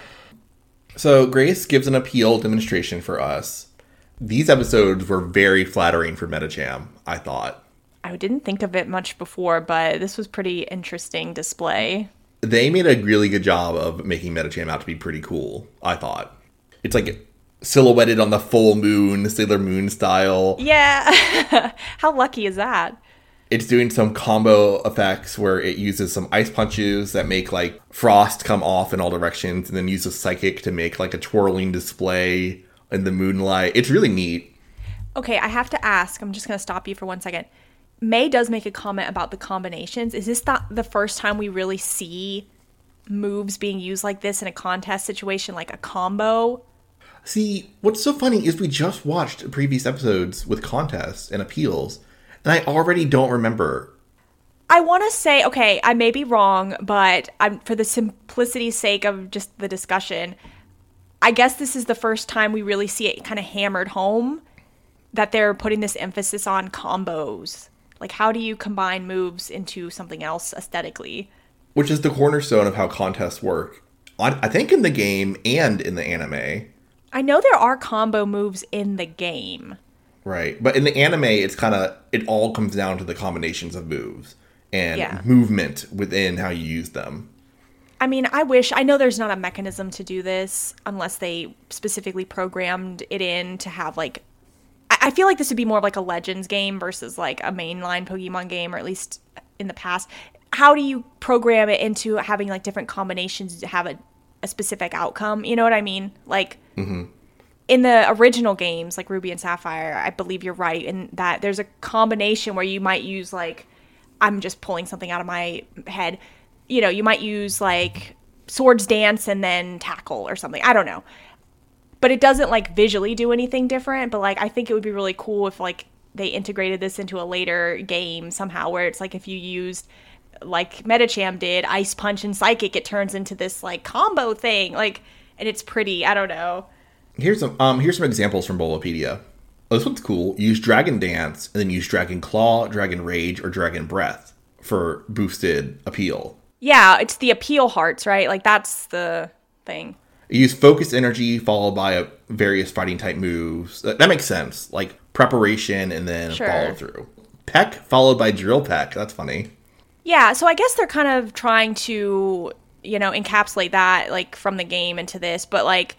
So Grace gives an appeal demonstration for us. These episodes were very flattering for Medicham, I thought. I didn't think of it much before, but this was pretty interesting display. They made a really good job of making Medicham out to be pretty cool, I thought. It's like silhouetted on the full moon, Sailor Moon style. Yeah. How lucky is that? It's doing some combo effects where it uses some ice punches that make like frost come off in all directions, and then uses psychic to make like a twirling display in the moonlight. It's really neat. Okay, I have to ask. I'm just going to stop you for one second. May does make a comment about the combinations. Is this the, the first time we really see moves being used like this in a contest situation, like a combo? See, what's so funny is we just watched previous episodes with contests and appeals, and I already don't remember. I want to say, okay, I may be wrong, but I'm, for the simplicity's sake of just the discussion, I guess this is the first time we really see it kind of hammered home that they're putting this emphasis on combos. Like, how do you combine moves into something else aesthetically? Which is the cornerstone of how contests work. I think in the game and in the anime. I know there are combo moves in the game. Right. But in the anime, it's kind of, it all comes down to the combinations of moves and yeah. movement within how you use them. I mean, I wish, I know there's not a mechanism to do this unless they specifically programmed it in to have like, I, I feel like this would be more of like a Legends game versus like a mainline Pokemon game, or at least in the past. How do you program it into having like different combinations to have a, a specific outcome? You know what I mean? Like, mm-hmm. in the original games, like Ruby and Sapphire, I believe you're right in that there's a combination where you might use, like, I'm just pulling something out of my head. You know, you might use, like, Swords Dance and then Tackle or something. I don't know. But it doesn't, like, visually do anything different. But, like, I think it would be really cool if, like, they integrated this into a later game somehow where it's, like, if you used, like Medicham did, Ice Punch and Psychic, it turns into this, like, combo thing. Like, and it's pretty. I don't know. Here's some um here's some examples from Bolopedia. Oh, this one's cool. Use Dragon Dance and then use Dragon Claw, Dragon Rage, or Dragon Breath for boosted appeal. Yeah, it's the appeal hearts, right? Like that's the thing. Use Focus Energy followed by a various fighting type moves. That, that makes sense. Like preparation and then sure. follow through. Peck followed by Drill Peck. That's funny. Yeah, so I guess they're kind of trying to, you know, encapsulate that like from the game into this, but like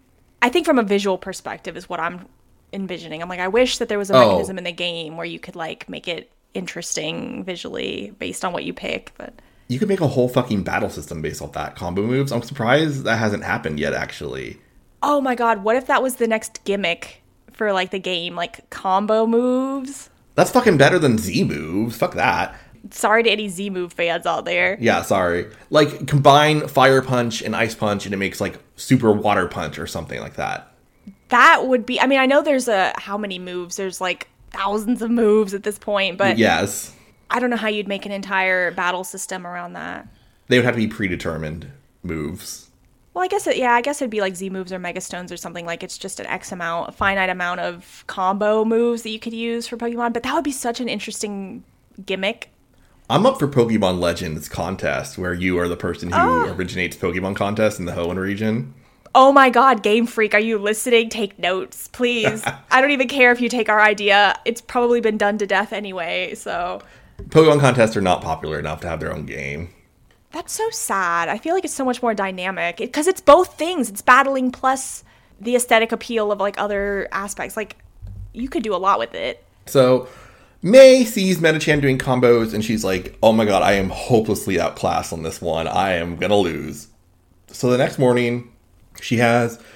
I think from a visual perspective is what I'm envisioning. I'm like, I wish that there was a oh. mechanism in the game where you could like make it interesting visually based on what you pick. But you could make a whole fucking battle system based off that combo moves. I'm surprised that hasn't happened yet, actually. Oh my god, what if that was the next gimmick for like the game, like combo moves? That's fucking better than Z moves. Fuck that. Sorry to any Z move fans out there. Yeah, sorry. Like, combine Fire Punch and Ice Punch and it makes, like, Super Water Punch or something like that. That would be... I mean, I know there's a... How many moves? There's, like, thousands of moves at this point, but... Yes. I don't know how you'd make an entire battle system around that. They would have to be predetermined moves. Well, I guess, it, yeah, I guess it'd be, like, Z moves or Mega Stones or something. Like, it's just an X amount, a finite amount of combo moves that you could use for Pokemon. But that would be such an interesting gimmick. I'm up for Pokemon Legends contest, where you are the person who oh. originates Pokemon contests in the Hoenn region. Oh my god, Game Freak, are you listening? Take notes, please. I don't even care if you take our idea. It's probably been done to death anyway, so... Pokemon contests are not popular enough to have their own game. That's so sad. I feel like it's so much more dynamic. Because it, it's both things. It's battling plus the aesthetic appeal of, like, other aspects. Like, you could do a lot with it. So... May sees Medicham doing combos, and she's like, oh my god, I am hopelessly outclassed on this one. I am gonna lose. So the next morning, she has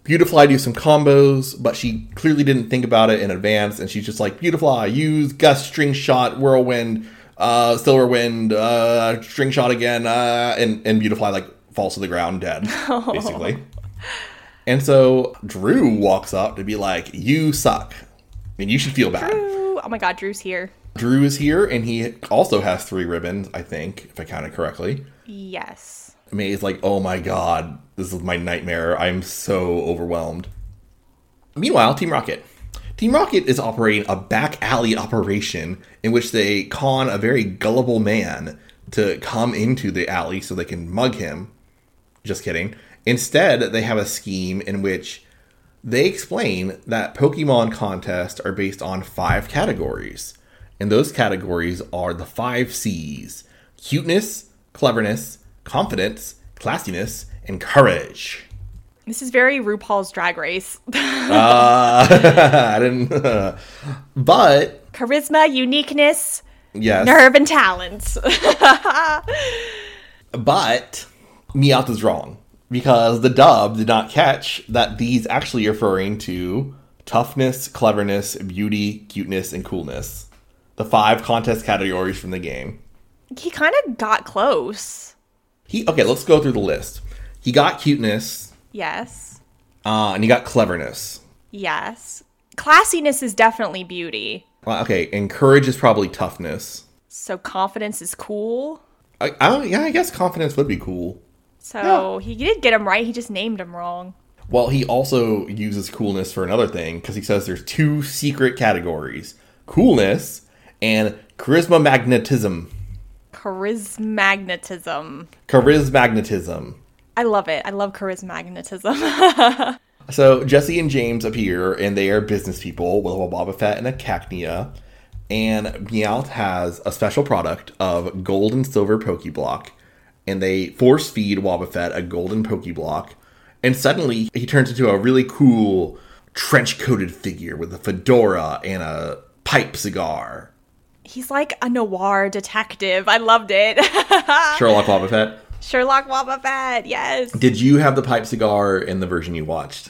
Beautifly do some combos, but she clearly didn't think about it in advance, and she's just like, Beautifly, use Gust, String Shot, Whirlwind, uh, Silver Wind, uh, String Shot again, uh, and, and Beautifly, like, falls to the ground dead, basically. And so Drew walks up to be like, you suck, and you should feel bad. Drew. Oh my god, Drew's here. Drew is here, and he also has three ribbons, I think, if I counted correctly. Yes. May is like, oh my god, this is my nightmare. I'm so overwhelmed. Meanwhile, Team Rocket. Team Rocket is operating a back alley operation in which they con a very gullible man to come into the alley so they can mug him. Just kidding. Instead, they have a scheme in which they explain that Pokemon contests are based on five categories. And those categories are the five C's: cuteness, cleverness, confidence, classiness, and courage. This is very RuPaul's Drag Race. uh, I didn't. Uh, but charisma, uniqueness, yes, nerve, and talents. But Meowth is wrong, because the dub did not catch that these actually referring to toughness, cleverness, beauty, cuteness, and coolness. The five contest categories from the game. He kind of got close. He okay, let's go through the list. He got cuteness. Yes. Uh, and he got cleverness. Yes. Classiness is definitely beauty. Well, okay, and courage is probably toughness. So confidence is cool. I, I yeah, I guess confidence would be cool. So yeah. He did get him right. He just named him wrong. Well, he also uses coolness for another thing, because he says there's two secret categories: coolness and charisma magnetism. Charismagnetism. Charismagnetism. I love it. I love charismagnetism. So Jesse and James appear, and they are business people with a Wobbuffet and a Cacnea. And Meowth has a special product of gold and silver Pokeblock. And they force feed Wobbuffet a golden Pokeblock. And suddenly he turns into a really cool trench-coated figure with a fedora and a pipe cigar. He's like a noir detective. I loved it. Sherlock Wobbuffet. Sherlock Wobbuffet, yes. Did you have the pipe cigar in the version you watched?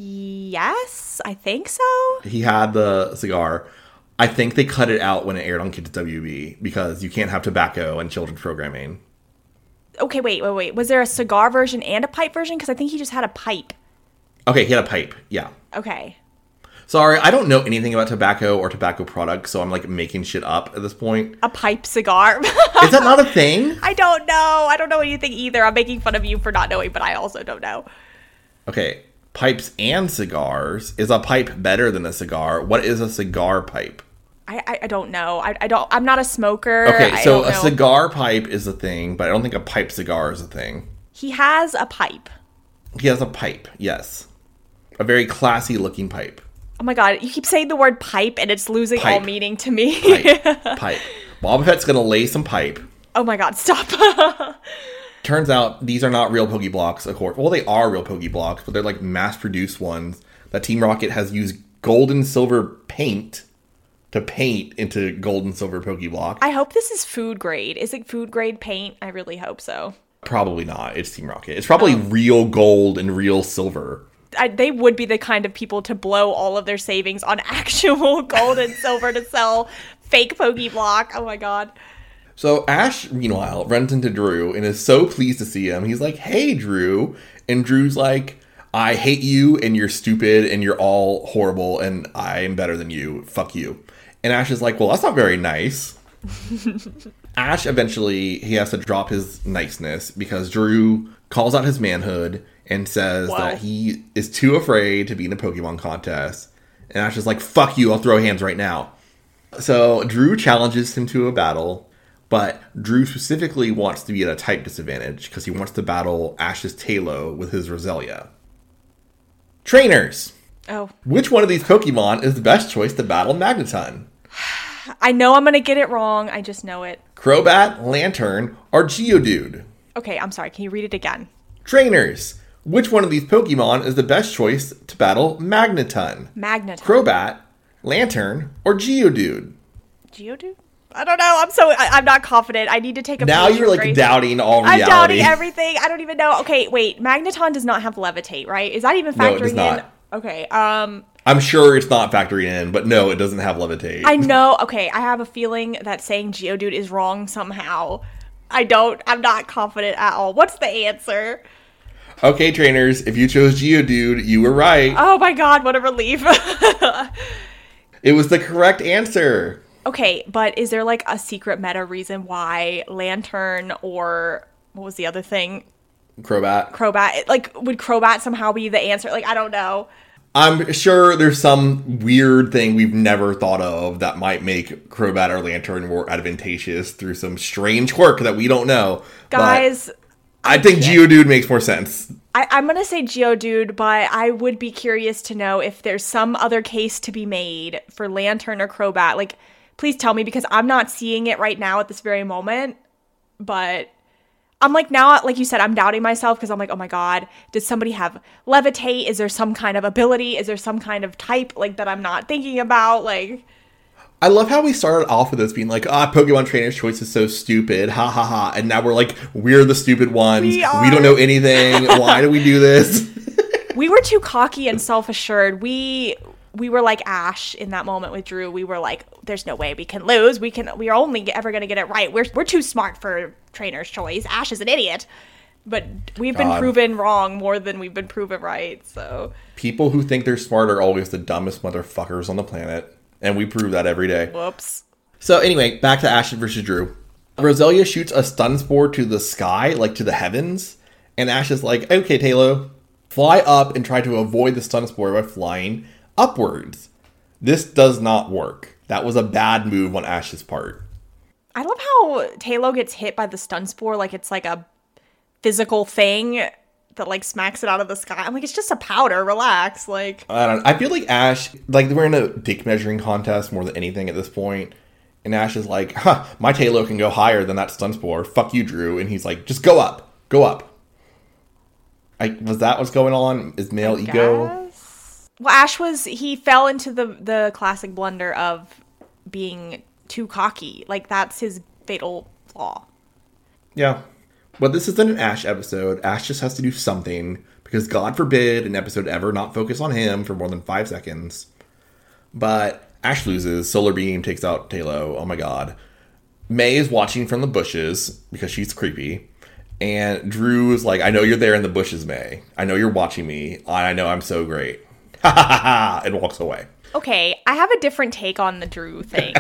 Yes, I think so. He had the cigar. I think they cut it out when it aired on Kids W B because you can't have tobacco in children's programming. Okay, wait, wait, wait. Was there a cigar version and a pipe version? Because I think he just had a pipe. Okay, he had a pipe. Yeah. Okay. Sorry, I don't know anything about tobacco or tobacco products, so I'm like making shit up at this point. A pipe cigar. Is that not a thing? I don't know. I don't know anything either. I'm making fun of you for not knowing, but I also don't know. Okay, pipes and cigars. Is a pipe better than a cigar? What is a cigar pipe? I, I, I don't know. I, I don't. I'm not a smoker. Okay, I so don't a know. cigar pipe is a thing, but I don't think a pipe cigar is a thing. He has a pipe. He has a pipe, yes. A very classy looking pipe. Oh my god, you keep saying the word pipe and it's losing Pipe. all meaning to me. Pipe. Pipe. Wobbuffet's gonna lay some pipe. Oh my god, stop. Turns out these are not real Pokeblocks, of course. Well, they are real Pokeblocks, but they're like mass-produced ones that Team Rocket has used gold and silver paint to paint into gold and silver Pokeblock. I hope this is food grade. Is it food grade paint? I really hope so. Probably not. It's Team Rocket. It's probably Oh. real gold and real silver. I, they would be the kind of people to blow all of their savings on actual gold and silver to sell fake Pokeblock. Oh my god. So Ash, meanwhile, runs into Drew and is so pleased to see him. He's like, hey, Drew. And Drew's like, I hate you and you're stupid and you're all horrible and I am better than you. Fuck you. And Ash is like, well, that's not very nice. Ash eventually, he has to drop his niceness because Drew calls out his manhood and says Wow. that he is too afraid to be in a Pokemon contest. And Ash is like, fuck you, I'll throw hands right now. So Drew challenges him to a battle, but Drew specifically wants to be at a type disadvantage because he wants to battle Ash's Talo with his Roselia. Trainers! Oh. Which one of these Pokemon is the best choice to battle Magneton? I know I'm going to get it wrong. I just know it. Crobat, Lantern, or Geodude? Okay, I'm sorry. Can you read it again? Trainers! Which one of these Pokemon is the best choice to battle Magneton? Magneton. Crobat, Lantern, or Geodude? Geodude? I don't know. I'm so I, I'm not confident. I need to take a Now you're like break. doubting all reality. I'm doubting everything. I don't even know. Okay, wait. Magneton does not have levitate, right? Is that even factoring No, it does in? not. Okay. Um I'm sure it's not factoring in, but no, it doesn't have levitate. I know. Okay, I have a feeling that saying Geodude is wrong somehow. I don't. I'm not confident at all. What's the answer? Okay, trainers, if you chose Geodude, you were right. Oh my god, what a relief. It was the correct answer. Okay, but is there like a secret meta reason why Lantern or what was the other thing? Crobat. Crobat. Like, would Crobat somehow be the answer? Like, I don't know. I'm sure there's some weird thing we've never thought of that might make Crobat or Lantern more advantageous through some strange quirk that we don't know. Guys, But I think Geodude makes more sense. I, I'm going to say Geodude, but I would be curious to know if there's some other case to be made for Lantern or Crobat. Like, please tell me, because I'm not seeing it right now at this very moment. But I'm like, now, like you said, I'm doubting myself because I'm like, oh my god, does somebody have levitate? Is there some kind of ability? Is there some kind of type, like, that I'm not thinking about? Like, I love how we started off with this being like, ah, Pokemon Trainer's Choice is so stupid, ha ha ha. And now we're like, we're the stupid ones. We are. We don't know anything. Why do we do this? We were too cocky and self-assured. We we were like Ash in that moment with Drew. We were like, there's no way we can lose. We can. We are only ever going to get it right. We're we're too smart for Trainer's Choice. Ash is an idiot. But we've been God. proven wrong more than we've been proven right. So People who think they're smart are always the dumbest motherfuckers on the planet. And we prove that every day. whoops. So anyway, back to Ash versus Drew. Roselia shoots a stun spore to the sky, like to the heavens. And Ash is like, okay, Talo, fly up and try to avoid the stun spore by flying upwards. This does not work. That was a bad move on Ash's part. I love how Talo gets hit by the stun spore like it's like a physical thing that like smacks it out of the sky. I'm like, it's just a powder. Relax. Like, I don't know. I feel like Ash, like we're in a dick measuring contest more than anything at this point. And Ash is like, huh, my Talo can go higher than that stun spore. Fuck you, Drew. And he's like, just go up. Go up. I, was that what's going on? Is male I ego? guess. Well, Ash was, he fell into the, the classic blunder of being too cocky. Like, that's his fatal flaw. Yeah. But this isn't an Ash episode. Ash just has to do something. Because God forbid an episode ever not focus on him for more than five seconds. But Ash loses. Solar Beam takes out Talo. Oh my god. May is watching from the bushes because she's creepy. And Drew is like, I know you're there in the bushes, May. I know you're watching me. I know I'm so great. Ha ha ha ha. And walks away. Okay, I have a different take on the Drew thing.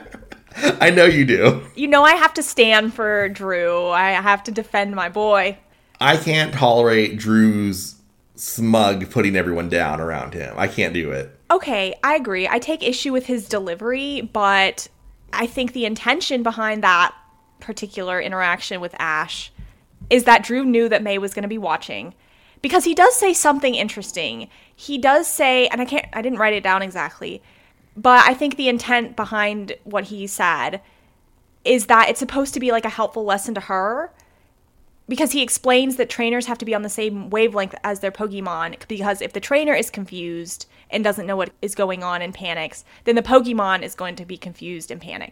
I know you do. You know I have to stand for Drew. I have to defend my boy. I can't tolerate Drew's smug putting everyone down around him. I can't do it. Okay, I agree. I take issue with his delivery, but I think the intention behind that particular interaction with Ash is that Drew knew that May was going to be watching. Because he does say something interesting. He does say, and I can't, I didn't write it down exactly, but I think the intent behind what he said is that it's supposed to be like a helpful lesson to her. Because he explains that trainers have to be on the same wavelength as their Pokemon. Because if the trainer is confused and doesn't know what is going on and panics, then the Pokemon is going to be confused and panic.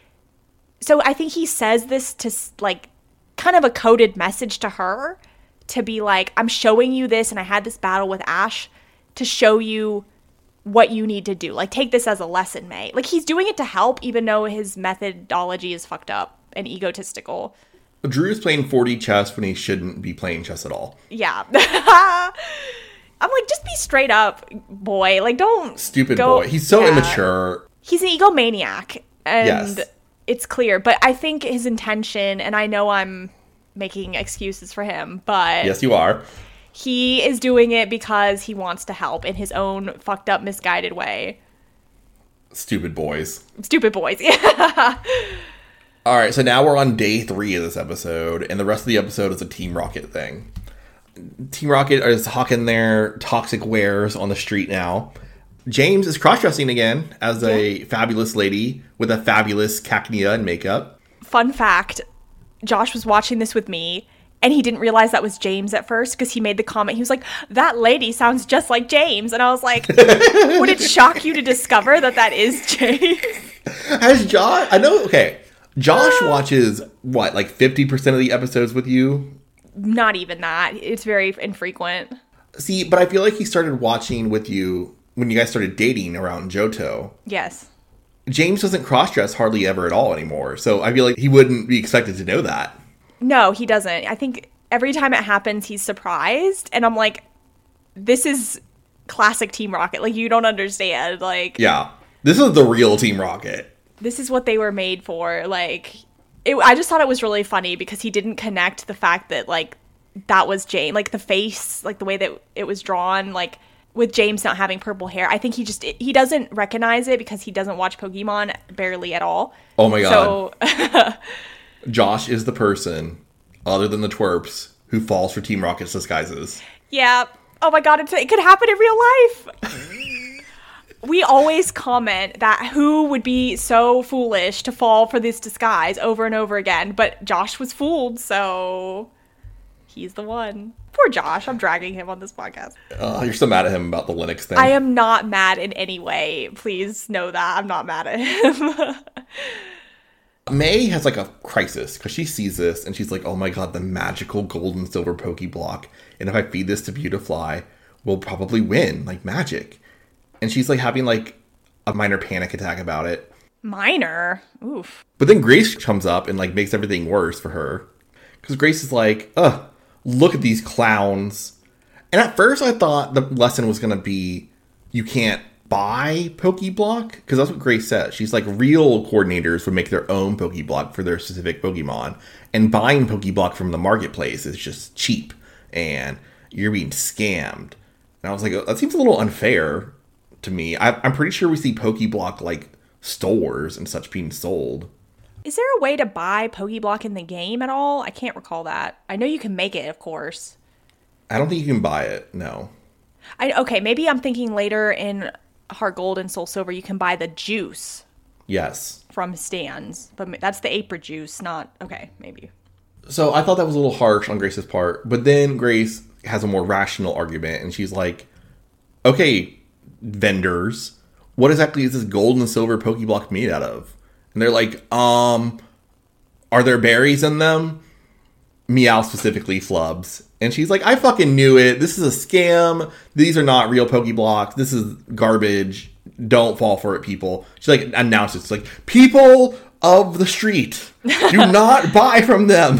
So I think he says this to, like, kind of a coded message to her. To be like, I'm showing you this, and I had this battle with Ash to show you what you need to do. Like, take this as a lesson, May. Like, he's doing it to help, even though his methodology is fucked up and egotistical. Drew's playing four D chess when he shouldn't be playing chess at all. Yeah. I'm like, just be straight up, boy. Like, don't... Stupid go, boy. He's so yeah. immature. He's an egomaniac. And Yes. it's clear. But I think his intention, and I know I'm making excuses for him, but... Yes, you are. He is doing it because he wants to help in his own fucked up, misguided way. Stupid boys. Stupid boys, yeah. All right, so now we're on day three of this episode, and the rest of the episode is a Team Rocket thing. Team Rocket is hawking their toxic wares on the street now. James is cross-dressing again as a yeah. fabulous lady with a fabulous cacnea and makeup. Fun fact, Josh was watching this with me, and he didn't realize that was James at first because he made the comment. He was like, that lady sounds just like James. And I was like, would it shock you to discover that that is James? Has Josh... I know, okay. Josh watches, what, like fifty percent of the episodes with you? Not even that. It's very infrequent. See, but I feel like he started watching with you when you guys started dating around Johto. Yes. James doesn't cross-dress hardly ever at all anymore, so I feel like he wouldn't be expected to know that. No, he doesn't. I think every time it happens, he's surprised, and I'm like, this is classic Team Rocket. Like, you don't understand. Like, yeah, this is the real Team Rocket. This is what they were made for. Like, it, I just thought it was really funny because he didn't connect the fact that, like, that was James. Like, the face, like, the way that it was drawn, like, with James not having purple hair. I think he just, he doesn't recognize it because he doesn't watch Pokemon barely at all. Oh, my God. So, Josh is the person, other than the twerps, who falls for Team Rocket's disguises. Yeah. Oh, my God. It's, it could happen in real life. We always comment that who would be so foolish to fall for this disguise over and over again. But Josh was fooled, so he's the one. Poor Josh. I'm dragging him on this podcast. Uh, you're so mad at him about the Linux thing. I am not mad in any way. Please know that. I'm not mad at him. May has like a crisis because she sees this and she's like, oh my God, the magical gold and silver Pokeblock. And if I feed this to Beautifly, we'll probably win, like magic. And she's like having like a minor panic attack about it. Minor? Oof. But then Grace comes up and like makes everything worse for her. Because Grace is like, ugh, look at these clowns. And at first I thought the lesson was going to be you can't buy Pokeblock. Because that's what Grace says. She's like, real coordinators would make their own Pokeblock for their specific Pokemon. And buying Pokeblock from the marketplace is just cheap. And you're being scammed. And I was like, oh, that seems a little unfair to me. I, I'm pretty sure we see Pokeblock like stores and such being sold. Is there a way to buy Pokeblock in the game at all? I can't recall that. I know you can make it, of course. I don't think you can buy it, no. I okay, maybe I'm thinking later in Heart Gold and Soul Silver you can buy the juice. Yes. From stands. But that's the April juice, not... Okay, maybe. So I thought that was a little harsh on Grace's part. But then Grace has a more rational argument. And she's like, okay, vendors, what exactly is this gold and silver Pokeblock made out of? And they're like, um, are there berries in them? Meow specifically flubs. And she's like, I fucking knew it. This is a scam. These are not real Pokeblocks. This is garbage. Don't fall for it, people. She like announces, it's like, people of the street, do not buy from them.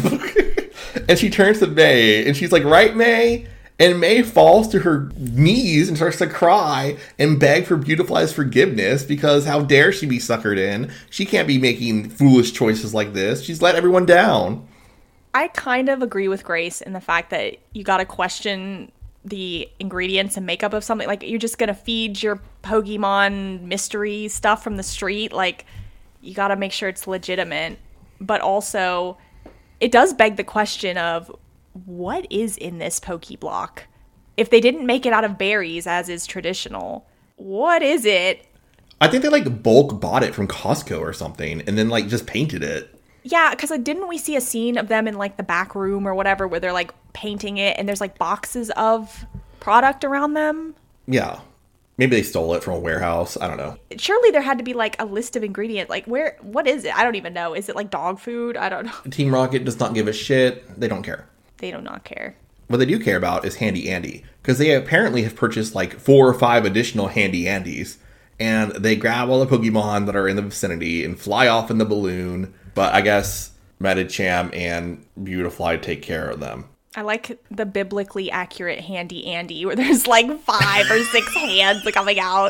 And she turns to May and she's like, right, May? And May falls to her knees and starts to cry and beg for Beautifly's forgiveness because how dare she be suckered in? She can't be making foolish choices like this. She's let everyone down. I kind of agree with Grace in the fact that you got to question the ingredients and makeup of something. Like, you're just going to feed your Pokemon mystery stuff from the street. Like, you got to make sure it's legitimate. But also, it does beg the question of, what is in this Pokeblock? If they didn't make it out of berries, as is traditional, what is it? I think they like bulk bought it from Costco or something and then like just painted it. Yeah, because like, didn't we see a scene of them in like the back room or whatever where they're like painting it and there's like boxes of product around them? Yeah. Maybe they stole it from a warehouse. I don't know. Surely there had to be like a list of ingredients. Like, where, what is it? I don't even know. Is it like dog food? I don't know. Team Rocket does not give a shit. They don't care. They do not care. What they do care about is Handy Andy. Because they apparently have purchased like four or five additional Handy Andys. And they grab all the Pokemon that are in the vicinity and fly off in the balloon. But I guess Medicham and Beautifly take care of them. I like the biblically accurate Handy Andy where there's like five or six hands coming out.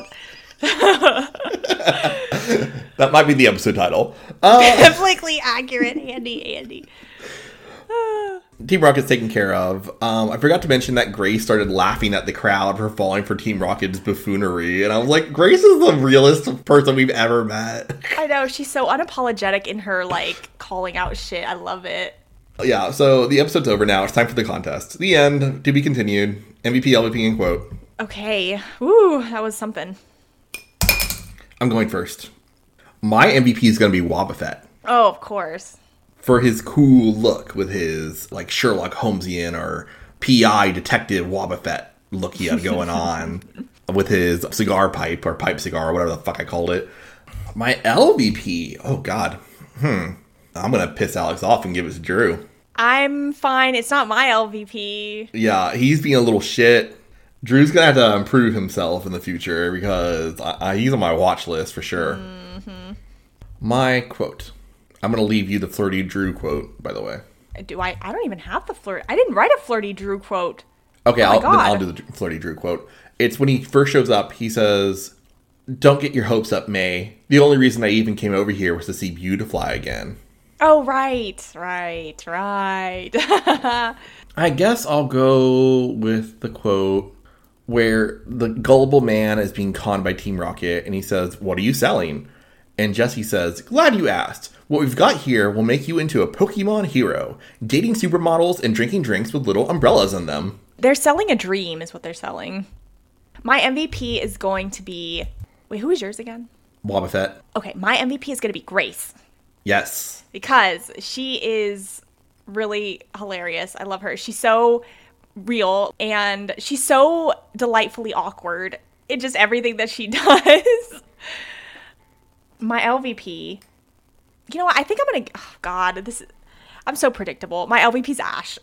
That might be the episode title. Uh, Biblically accurate Handy Andy. Team Rocket's taken care of. Um, I forgot to mention that Grace started laughing at the crowd for falling for Team Rocket's buffoonery. And I was like, Grace is the realest person we've ever met. I know. She's so unapologetic in her, like, calling out shit. I love it. Yeah, so the episode's over now. It's time for the contest. The end. To be continued. M V P, L V P, and quote. Okay. Woo, that was something. I'm going first. My M V P is going to be Wobbuffet. Oh, of course. For his cool look with his, like, Sherlock Holmesian or P I detective Wobbuffet look he had going on with his cigar pipe or pipe cigar or whatever the fuck I called it. My L V P. Oh, God. Hmm. I'm going to piss Alex off and give it to Drew. I'm fine. It's not my L V P. Yeah, he's being a little shit. Drew's going to have to improve himself in the future because I, I, he's on my watch list for sure. Mm-hmm. My quote. I'm going to leave you the flirty Drew quote, by the way. Do I? I don't even have the flirt. I didn't write a flirty Drew quote. Okay, oh I'll, then I'll do the flirty Drew quote. It's when he first shows up, he says, "Don't get your hopes up, May. The only reason I even came over here was to see you to fly again." Oh, right, right, right. I guess I'll go with the quote where the gullible man is being conned by Team Rocket, and he says, "What are you selling?" And Jesse says, "Glad you asked. What we've got here will make you into a Pokemon hero, dating supermodels and drinking drinks with little umbrellas in them." They're selling a dream is what they're selling. My M V P is going to be... Wait, who is yours again? Wobbuffet. Okay, my M V P is going to be Grace. Yes. Because she is really hilarious. I love her. She's so real and she's so delightfully awkward in just everything that she does. My L V P... You know what? I think I'm going to... Oh, God, this is... I'm so predictable. My L V P's Ash.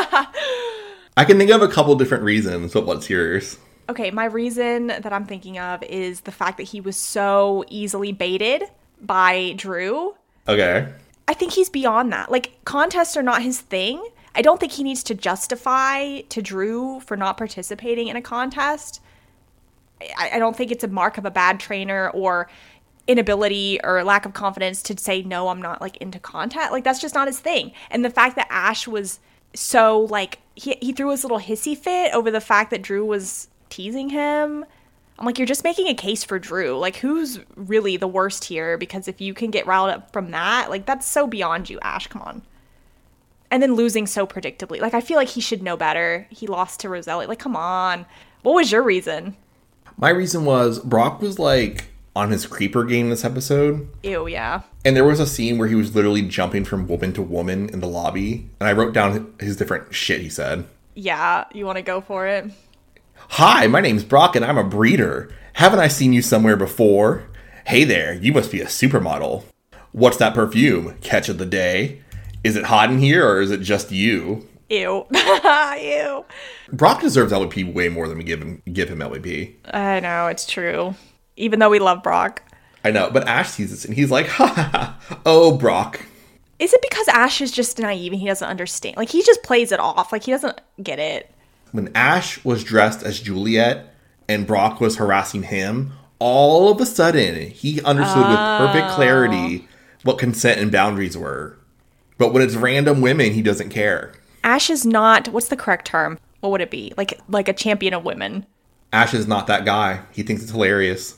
I can think of a couple different reasons, but what's yours? Okay, my reason that I'm thinking of is the fact that he was so easily baited by Drew. Okay. I think he's beyond that. Like, contests are not his thing. I don't think he needs to justify to Drew for not participating in a contest. I, I don't think it's a mark of a bad trainer or inability or lack of confidence to say, no, I'm not, like, into contest. Like, that's just not his thing. And the fact that Ash was so, like, he, he threw his little hissy fit over the fact that Drew was teasing him. I'm like, you're just making a case for Drew. Like, who's really the worst here? Because if you can get riled up from that, like, that's so beyond you, Ash. Come on. And then losing so predictably. Like, I feel like he should know better. He lost to Roselli. Like, come on. What was your reason? My reason was Brock was, like, on his creeper game this episode. Ew, yeah. And there was a scene where he was literally jumping from woman to woman in the lobby. And I wrote down his different shit he said. Yeah, you want to go for it? "Hi, my name's Brock and I'm a breeder. Haven't I seen you somewhere before? Hey there, you must be a supermodel. What's that perfume? Catch of the day? Is it hot in here or is it just you?" Ew. Ew. Brock deserves L V P way more than we give him give him L V P. I know, it's true. Even though we love Brock. I know, but Ash sees this and he's like, ha ha ha, oh, Brock. Is it because Ash is just naive and he doesn't understand? Like, he just plays it off. Like, he doesn't get it. When Ash was dressed as Juliet and Brock was harassing him, all of a sudden, he understood oh. with perfect clarity what consent and boundaries were. But when it's random women, he doesn't care. Ash is not, what's the correct term? What would it be? Like, like a champion of women. Ash is not that guy. He thinks it's hilarious.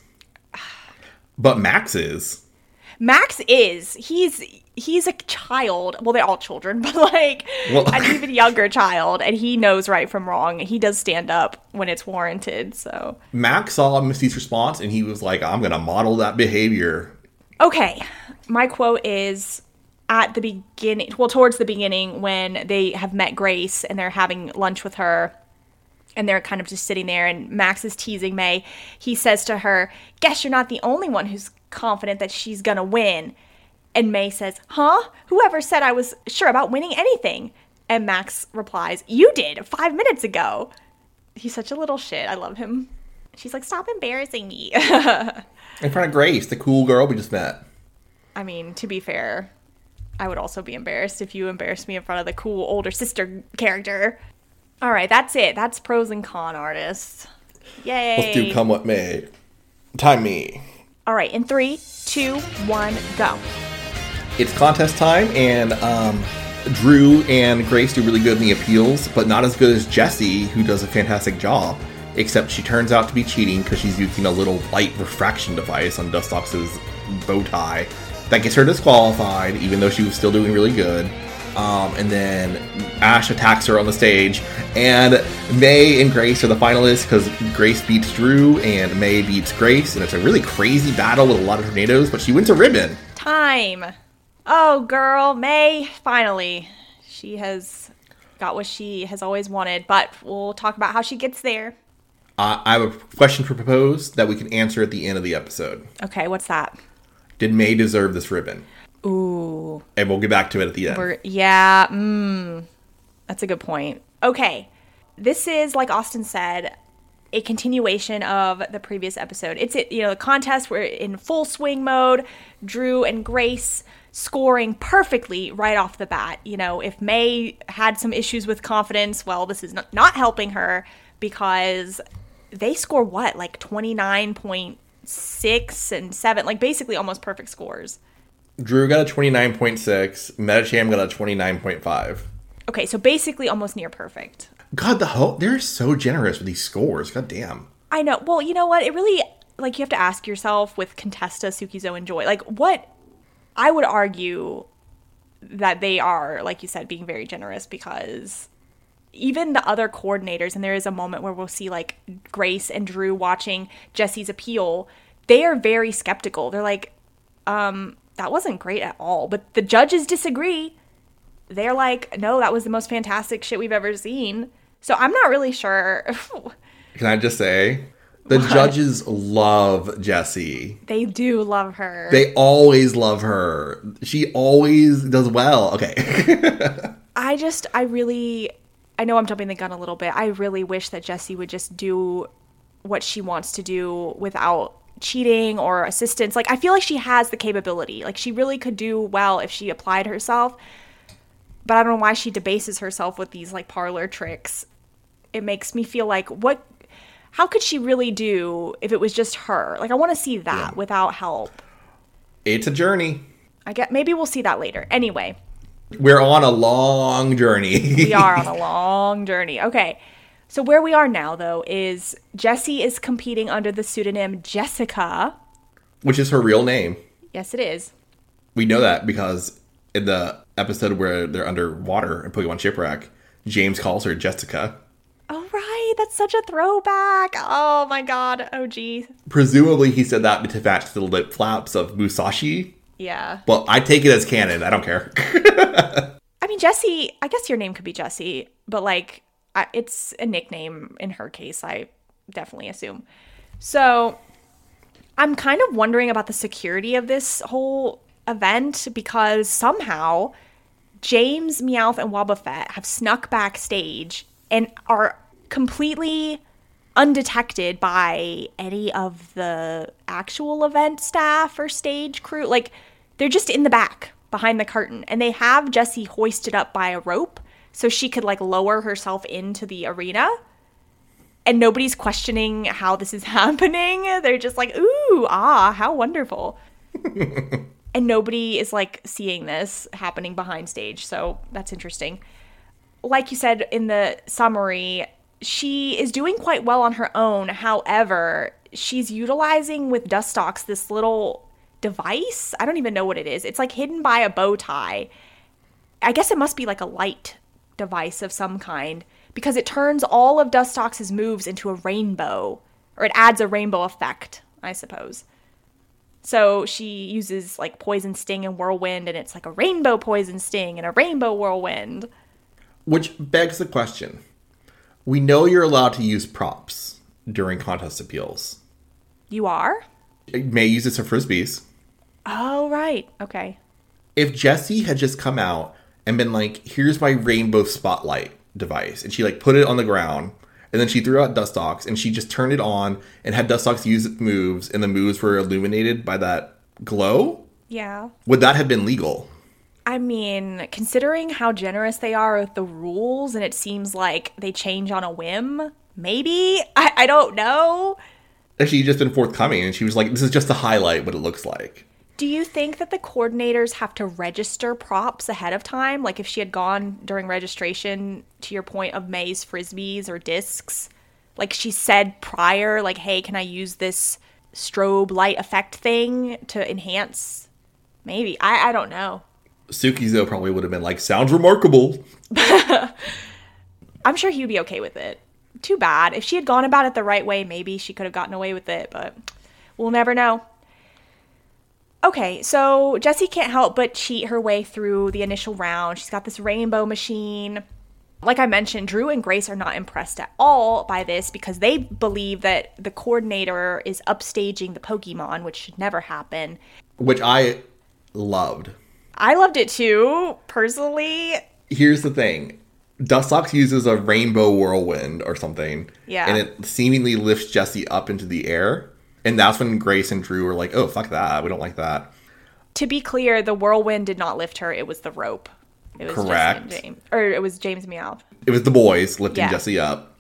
But Max is. Max is. He's he's a child. Well, they're all children, but like well, an even younger child. And he knows right from wrong. He does stand up when it's warranted. So Max saw Misty's response and he was like, I'm going to model that behavior. Okay. My quote is at the beginning, well, towards the beginning when they have met Grace and they're having lunch with her. And they're kind of just sitting there, and Max is teasing May. He says to her, "Guess you're not the only one who's confident that she's gonna win." And May says, "Huh? Whoever said I was sure about winning anything?" And Max replies, "You did, five minutes ago." He's such a little shit. I love him. She's like, "Stop embarrassing me." In front of Grace, the cool girl we just met. I mean, to be fair, I would also be embarrassed if you embarrassed me in front of the cool older sister character. All right, that's it. That's pros and con artists. Yay. Let's do come what may. Time me. All right, in three, two, one, go. It's contest time, and um, Drew and Grace do really good in the appeals, but not as good as Jessie, who does a fantastic job. Except she turns out to be cheating because she's using a little light refraction device on Dustox's bow tie. That gets her disqualified, even though she was still doing really good. Um, and then Ash attacks her on the stage, and May and Grace are the finalists because Grace beats Drew and May beats Grace, and it's a really crazy battle with a lot of tornadoes, but she wins a ribbon. Time. Oh, girl, May, finally. She has got what she has always wanted, but we'll talk about how she gets there. Uh, I have a question to propose that we can answer at the end of the episode. Okay, what's that? Did May deserve this ribbon? Ooh. And we'll get back to it at the end. We're, yeah, mm, that's a good point. Okay, this is, like Austin said, a continuation of the previous episode. It's, you know, the contest, we're in full swing mode. Drew and Grace scoring perfectly right off the bat. You know, if May had some issues with confidence, well, this is not, not helping her because they score what, like twenty-nine point six and seven, like basically almost perfect scores. Drew got a twenty-nine point six, Metacham got a twenty-nine point five. Okay, so basically almost near perfect. God, the ho- they're so generous with these scores. God damn. I know. Well, you know what? It really, like, you have to ask yourself with Contesta, Sukizo, and Joy, like, what, I would argue that they are, like you said, being very generous because even the other coordinators, and there is a moment where we'll see, like, Grace and Drew watching Jesse's appeal, they are very skeptical. They're like, um, that wasn't great at all. But the judges disagree. They're like, no, that was the most fantastic shit we've ever seen. So I'm not really sure. Can I just say, the what? Judges love Jessie. They do love her. They always love her. She always does well. Okay. I just, I really, I know I'm jumping the gun a little bit. I really wish that Jessie would just do what she wants to do without cheating or assistance. Like, I feel like she has the capability. Like, she really could do well if she applied herself. But I don't know why she debases herself with these, like, parlor tricks. It makes me feel like, what, how could she really do if it was just her? Like, I want to see that yeah. without help. It's a journey. I get, maybe we'll see that later. Anyway. We're on a long journey. We are on a long journey. Okay. So where we are now, though, is Jessie is competing under the pseudonym Jessica. Which is her real name. Yes, it is. We know that because in the episode where they're underwater in Pokemon Shipwreck, James calls her Jessica. Oh, right. That's such a throwback. Oh, my God. Oh, geez. Presumably, he said that to match the lip flaps of Musashi. Yeah. Well, I take it as canon. I don't care. I mean, Jessie, I guess your name could be Jessie, but, like, I, it's a nickname in her case, I definitely assume. So, I'm kind of wondering about the security of this whole event because somehow James, Meowth, and Wobbuffet have snuck backstage and are completely undetected by any of the actual event staff or stage crew. Like, they're just in the back behind the curtain, and they have Jessie hoisted up by a rope so she could, like, lower herself into the arena. And nobody's questioning how this is happening. They're just like, ooh, ah, how wonderful. And nobody is, like, seeing this happening behind stage. So that's interesting. Like you said in the summary, she is doing quite well on her own. However, she's utilizing with Dustox this little device. I don't even know what it is. It's, like, hidden by a bow tie. I guess it must be, like, a light device of some kind, because it turns all of Dustox's moves into a rainbow, or it adds a rainbow effect, I suppose. So she uses, like, Poison Sting and Whirlwind, and it's like a rainbow Poison Sting and a rainbow Whirlwind. Which begs the question. We know you're allowed to use props during contest appeals. You are? May use it for Frisbees. Oh, right. Okay. If Jessie had just come out and been like, here's my rainbow spotlight device, and she, like, put it on the ground, and then she threw out Dustox, and she just turned it on and had Dustox use its moves, and the moves were illuminated by that glow? Yeah. Would that have been legal? I mean, considering how generous they are with the rules, and it seems like they change on a whim, maybe? I, I don't know. She'd just been forthcoming, and she was like, this is just to highlight what it looks like. Do you think that the coordinators have to register props ahead of time? Like, if she had gone during registration, to your point of May's Frisbees or discs, like she said prior, like, hey, can I use this strobe light effect thing to enhance? Maybe. I, I don't know. Sukizo probably would have been like, sounds remarkable. I'm sure he would be okay with it. Too bad. If she had gone about it the right way, maybe she could have gotten away with it, but we'll never know. Okay, so Jessie can't help but cheat her way through the initial round. She's got this rainbow machine. Like I mentioned, Drew and Grace are not impressed at all by this because they believe that the coordinator is upstaging the Pokemon, which should never happen. Which I loved. I loved it too, personally. Here's the thing. Dustox uses a rainbow whirlwind or something. Yeah. And it seemingly lifts Jessie up into the air. And that's when Grace and Drew were like, oh, fuck that. We don't like that. To be clear, the whirlwind did not lift her. It was the rope. It was Correct. Jessie and James, or it was James Meowth. It was the boys lifting Yeah. Jessie up.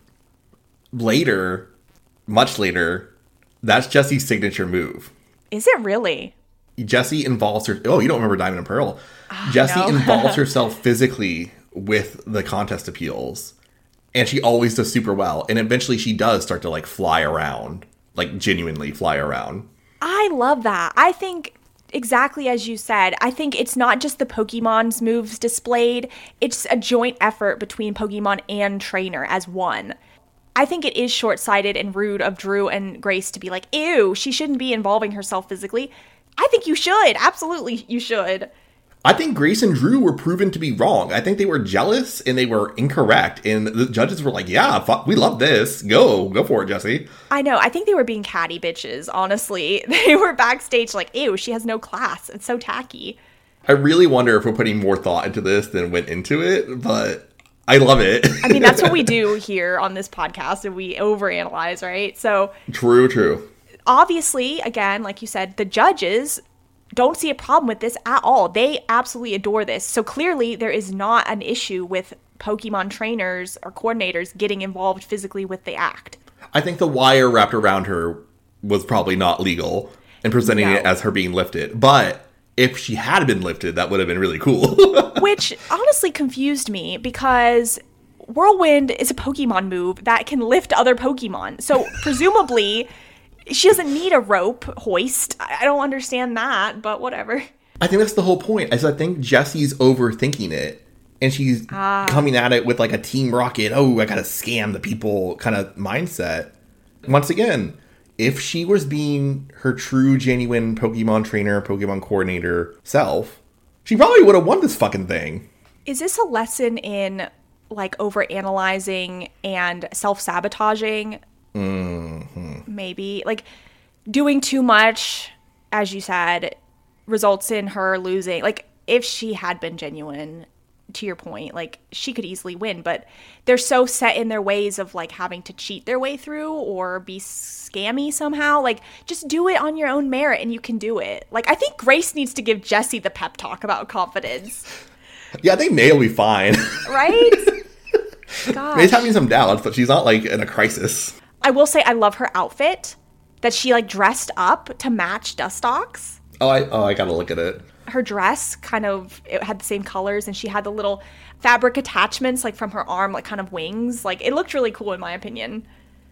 Later, much later, that's Jessie's signature move. Is it really? Jessie involves her. Oh, you don't remember Diamond and Pearl? Jessie no. involves herself physically with the contest appeals, and she always does super well. And eventually, she does start to like fly around, like genuinely fly around. I love that. I think exactly as you said. I think it's not just the Pokemon's moves displayed; it's a joint effort between Pokemon and trainer as one. I think it is short-sighted and rude of Drew and Grace to be like, "Ew, she shouldn't be involving herself physically." I think you should. Absolutely, you should. I think Grace and Drew were proven to be wrong. I think they were jealous and they were incorrect. And the judges were like, yeah, fuck, we love this. Go. Go for it, Jessie. I know. I think they were being catty bitches, honestly. They were backstage like, ew, she has no class. It's so tacky. I really wonder if we're putting more thought into this than went into it, but I love it. I mean, that's what we do here on this podcast, and we overanalyze, right? So True, true. obviously, again, like you said, the judges don't see a problem with this at all. They absolutely adore this. So clearly there is not an issue with Pokemon trainers or coordinators getting involved physically with the act. I think the wire wrapped around her was probably not legal and presenting No. it as her being lifted. But if she had been lifted, that would have been really cool. Which honestly confused me because Whirlwind is a Pokemon move that can lift other Pokemon. So presumably she doesn't need a rope hoist. I don't understand that, but whatever. I think that's the whole point. Is I think Jessie's overthinking it. And she's Ah. coming at it with like a Team Rocket, oh, I gotta scam the people kind of mindset. Once again, if she was being her true, genuine Pokemon trainer, Pokemon coordinator self, she probably would have won this fucking thing. Is this a lesson in like overanalyzing and self-sabotaging? Mm-hmm. Maybe. Like doing too much, as you said, results in her losing. Like if she had been genuine, to your point, like she could easily win, but they're so set in their ways of like having to cheat their way through or be scammy somehow. Like just do it on your own merit and you can do it. Like I think Grace needs to give Jessie the pep talk about confidence. Yeah, I think May will be fine. Right? Gosh. May's having some doubts, but she's not like in a crisis. I will say I love her outfit that she like dressed up to match Dustox. Oh, I oh I gotta look at it. Her dress kind of, it had the same colors and she had the little fabric attachments like from her arm, like kind of wings. Like it looked really cool in my opinion.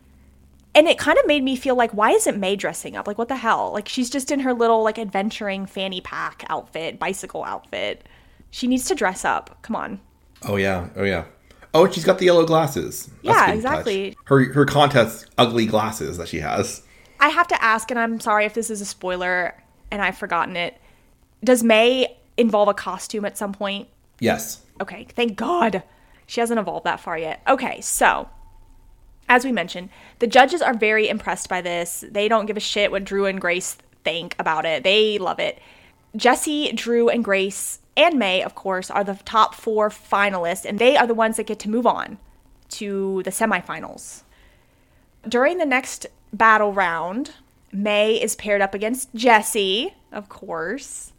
And it kind of made me feel like, why isn't May dressing up? Like what the hell? Like she's just in her little like adventuring fanny pack outfit, bicycle outfit. She needs to dress up. Come on. Oh yeah, oh yeah. Oh, and she's got the yellow glasses. That's Yeah, a good exactly. touch. Her her contest ugly glasses that she has. I have to ask, and I'm sorry if this is a spoiler and I've forgotten it. Does May involve a costume at some point? Yes. Okay, thank God. She hasn't evolved that far yet. Okay, so, as we mentioned, the judges are very impressed by this. They don't give a shit what Drew and Grace think about it. They love it. Jessie, Drew, and Grace, and May, of course, are the top four finalists, and they are the ones that get to move on to the semifinals. During the next battle round, May is paired up against Jessie, of course.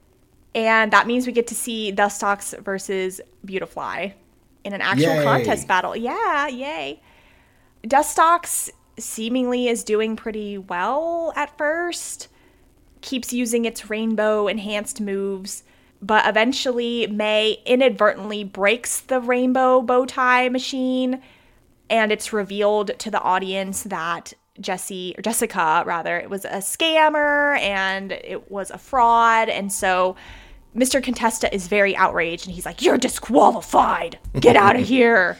And that means we get to see Dustox versus Beautifly in an actual Yay. contest battle. Yeah, yay. Dustox seemingly is doing pretty well at first. Keeps using its rainbow enhanced moves. But eventually, May inadvertently breaks the rainbow bow tie machine. And it's revealed to the audience that Jessie, or Jessica rather, it was a scammer and it was a fraud. And so Mister Contesta is very outraged and he's like, "You're disqualified. Get out of here."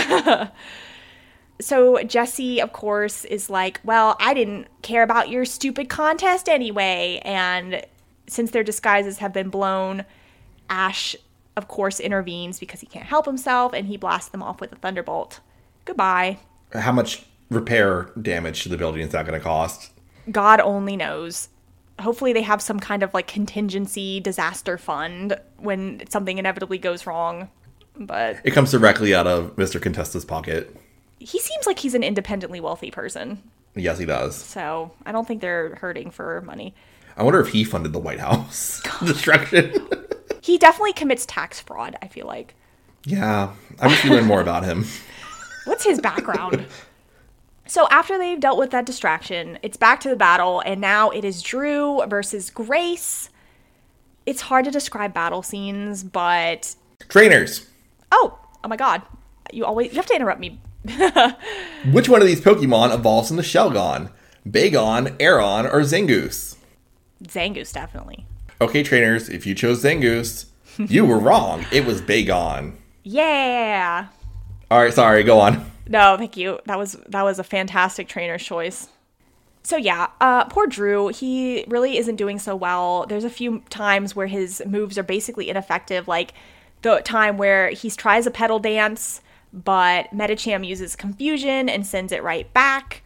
So Jessie, of course, is like, "Well, I didn't care about your stupid contest anyway." And since their disguises have been blown, Ash of course, intervenes because he can't help himself, and he blasts them off with a thunderbolt. Goodbye. How much repair damage to the building is that going to cost? God only knows. Hopefully they have some kind of like contingency disaster fund when something inevitably goes wrong. But it comes directly out of Mister Contesta's pocket. He seems like he's an independently wealthy person. Yes, he does. So I don't think they're hurting for money. I wonder if he funded the White House destruction. He definitely commits tax fraud, I feel like. Yeah, I wish we learned more about him. What's his background? So after they've dealt with that distraction, it's back to the battle, and now it is Drew versus Grace. It's hard to describe battle scenes, but... Trainers. Oh, oh my god. You always you have to interrupt me. Which one of these Pokemon evolves into Shelgon? Bagon, Aeron, or Zangoose? Zangoose, definitely. Okay, trainers, if you chose Zangoose, you were wrong. It was Bagon. Yeah. All right, sorry, go on. No, thank you. That was that was a fantastic trainer's choice. So yeah, uh, poor Drew, he really isn't doing so well. There's a few times where his moves are basically ineffective, like the time where he tries a pedal dance, but Medicham uses confusion and sends it right back.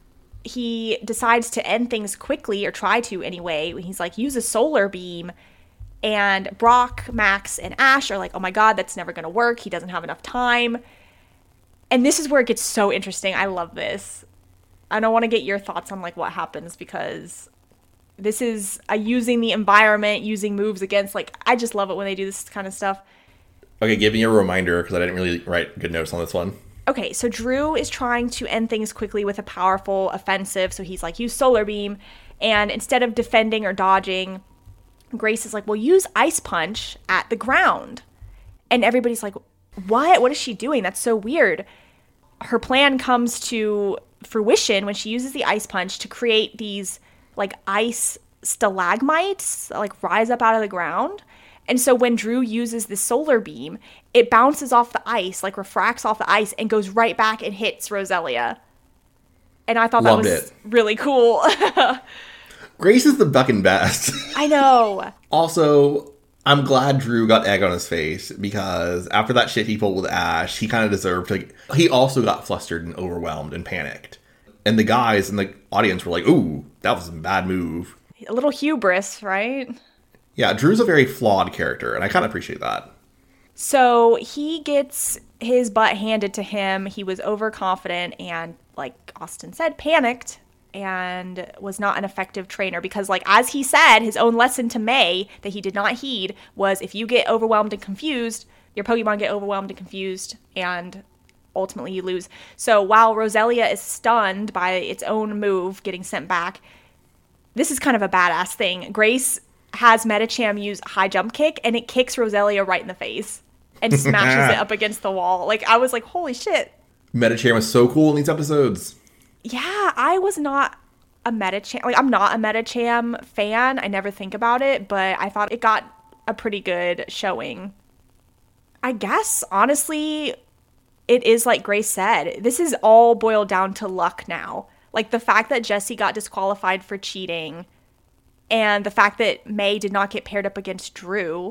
He decides to end things quickly, or try to anyway. He's like, use a solar beam. And Brock, Max, and Ash are like, oh my god, that's never going to work. He doesn't have enough time. And this is where it gets so interesting. I love this. I don't want to get your thoughts on like what happens, because this is uh, using the environment, using moves against, like, I just love it when they do this kind of stuff. Okay, give me a reminder, because I didn't really write good notes on this one. Okay, so Drew is trying to end things quickly with a powerful offensive. So he's like, use Solar Beam. And instead of defending or dodging, Grace is like, well, use Ice Punch at the ground. And everybody's like, what? What is she doing? That's so weird. Her plan comes to fruition when she uses the Ice Punch to create these like ice stalagmites that, like, rise up out of the ground. And so when Drew uses the Solar Beam, it bounces off the ice, like refracts off the ice, and goes right back and hits Roselia. And I thought Loved that was it. really cool. Grace is the fucking best. I know. Also, I'm glad Drew got egg on his face, because after that shit he pulled with Ash, he kind of deserved to... He also got flustered and overwhelmed and panicked. And the guys in the audience were like, ooh, that was a bad move. A little hubris, right? Yeah, Drew's a very flawed character, and I kind of appreciate that. So he gets his butt handed to him. He was overconfident and, like Austin said, panicked, and was not an effective trainer, because, like, as he said, his own lesson to May that he did not heed was, if you get overwhelmed and confused, your Pokemon get overwhelmed and confused, and ultimately you lose. So while Roselia is stunned by its own move getting sent back, this is kind of a badass thing. Grace has Medicham use High Jump Kick, and it kicks Roselia right in the face and smashes it up against the wall. Like, I was like, holy shit. Medicham was so cool in these episodes. Yeah, I was not a Medicham. Like, I'm not a Medicham fan. I never think about it, but I thought it got a pretty good showing. I guess, honestly, it is like Grace said. This is all boiled down to luck now. Like, the fact that Jessie got disqualified for cheating, and the fact that May did not get paired up against Drew,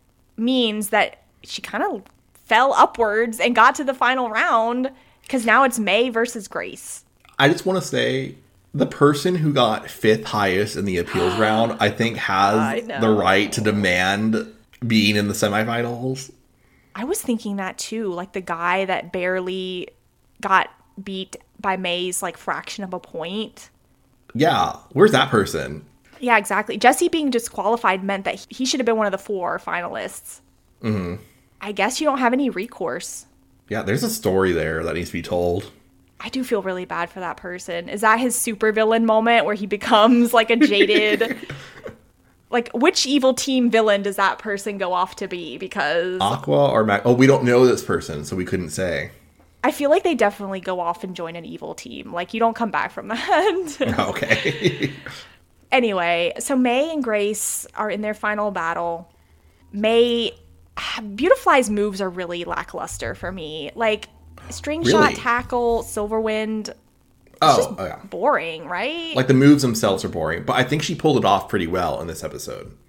means that she kind of fell upwards and got to the final round, because now it's May versus Grace. I just want to say, the person who got fifth highest in the appeals round, I think, has the right to demand being in the semifinals. I was thinking that too. Like, the guy that barely got beat by May's, like, fraction of a point. Yeah, where's that person? Yeah, exactly. Jessie being disqualified meant that he should have been one of the four finalists. Mm-hmm. I guess you don't have any recourse. Yeah, there's a story there that needs to be told. I do feel really bad for that person. Is that his supervillain moment where he becomes, like, a jaded... like, which evil team villain does that person go off to be? Because... Aqua or Mac... Oh, we don't know this person, so we couldn't say. I feel like they definitely go off and join an evil team. Like, you don't come back from that. Okay. Anyway, so May and Grace are in their final battle. May... Beautifly's moves are really lackluster for me. Like, String really? Shot, Tackle, Silverwind... Oh, just oh, yeah. boring, right? Like, the moves themselves are boring, but I think she pulled it off pretty well in this episode.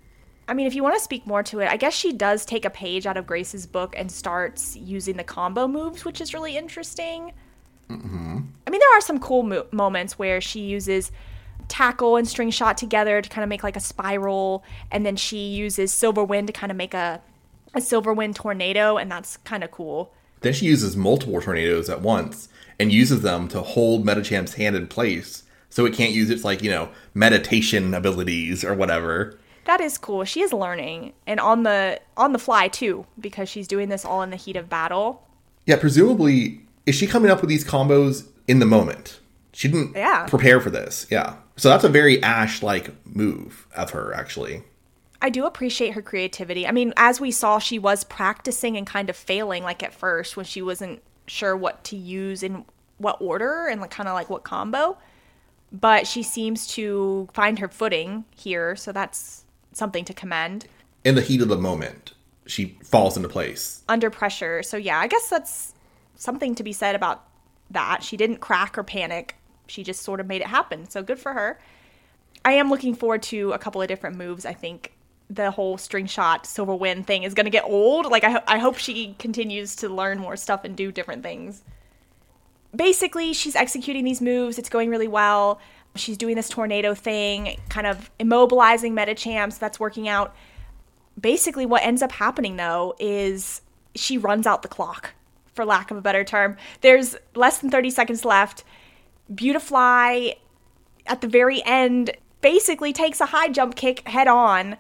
I mean, if you want to speak more to it, I guess she does take a page out of Grace's book and starts using the combo moves, which is really interesting. Mm-hmm. I mean, there are some cool mo- moments where she uses tackle and string shot together to kind of make like a spiral, and then she uses silver wind to kind of make a, a silver wind tornado, and that's kind of cool. Then she uses multiple tornadoes at once and uses them to hold Medichamp's hand in place so it can't use its, like, you know, meditation abilities or whatever. That is cool. She is learning, and on the on the fly too, because she's doing this all in the heat of battle. Yeah, presumably, is she coming up with these combos in the moment? She didn't yeah. prepare for this. Yeah. So that's a very Ash-like move of her, actually. I do appreciate her creativity. I mean, as we saw, she was practicing and kind of failing, like at first when she wasn't sure what to use in what order and like kind of like what combo. But she seems to find her footing here, so that's something to commend. In the heat of the moment, she falls into place. Under pressure. So yeah, I guess that's something to be said about that. She didn't crack or panic. She just sort of made it happen. So good for her. I am looking forward to a couple of different moves. I think the whole string shot silver wind thing is going to get old. Like I, ho- I hope she continues to learn more stuff and do different things. Basically, she's executing these moves. It's going really well. She's doing this tornado thing, kind of immobilizing Medicham, so that's working out. Basically, what ends up happening, though, is she runs out the clock, for lack of a better term. There's less than thirty seconds left. Beautifly, at the very end, basically takes a high jump kick head on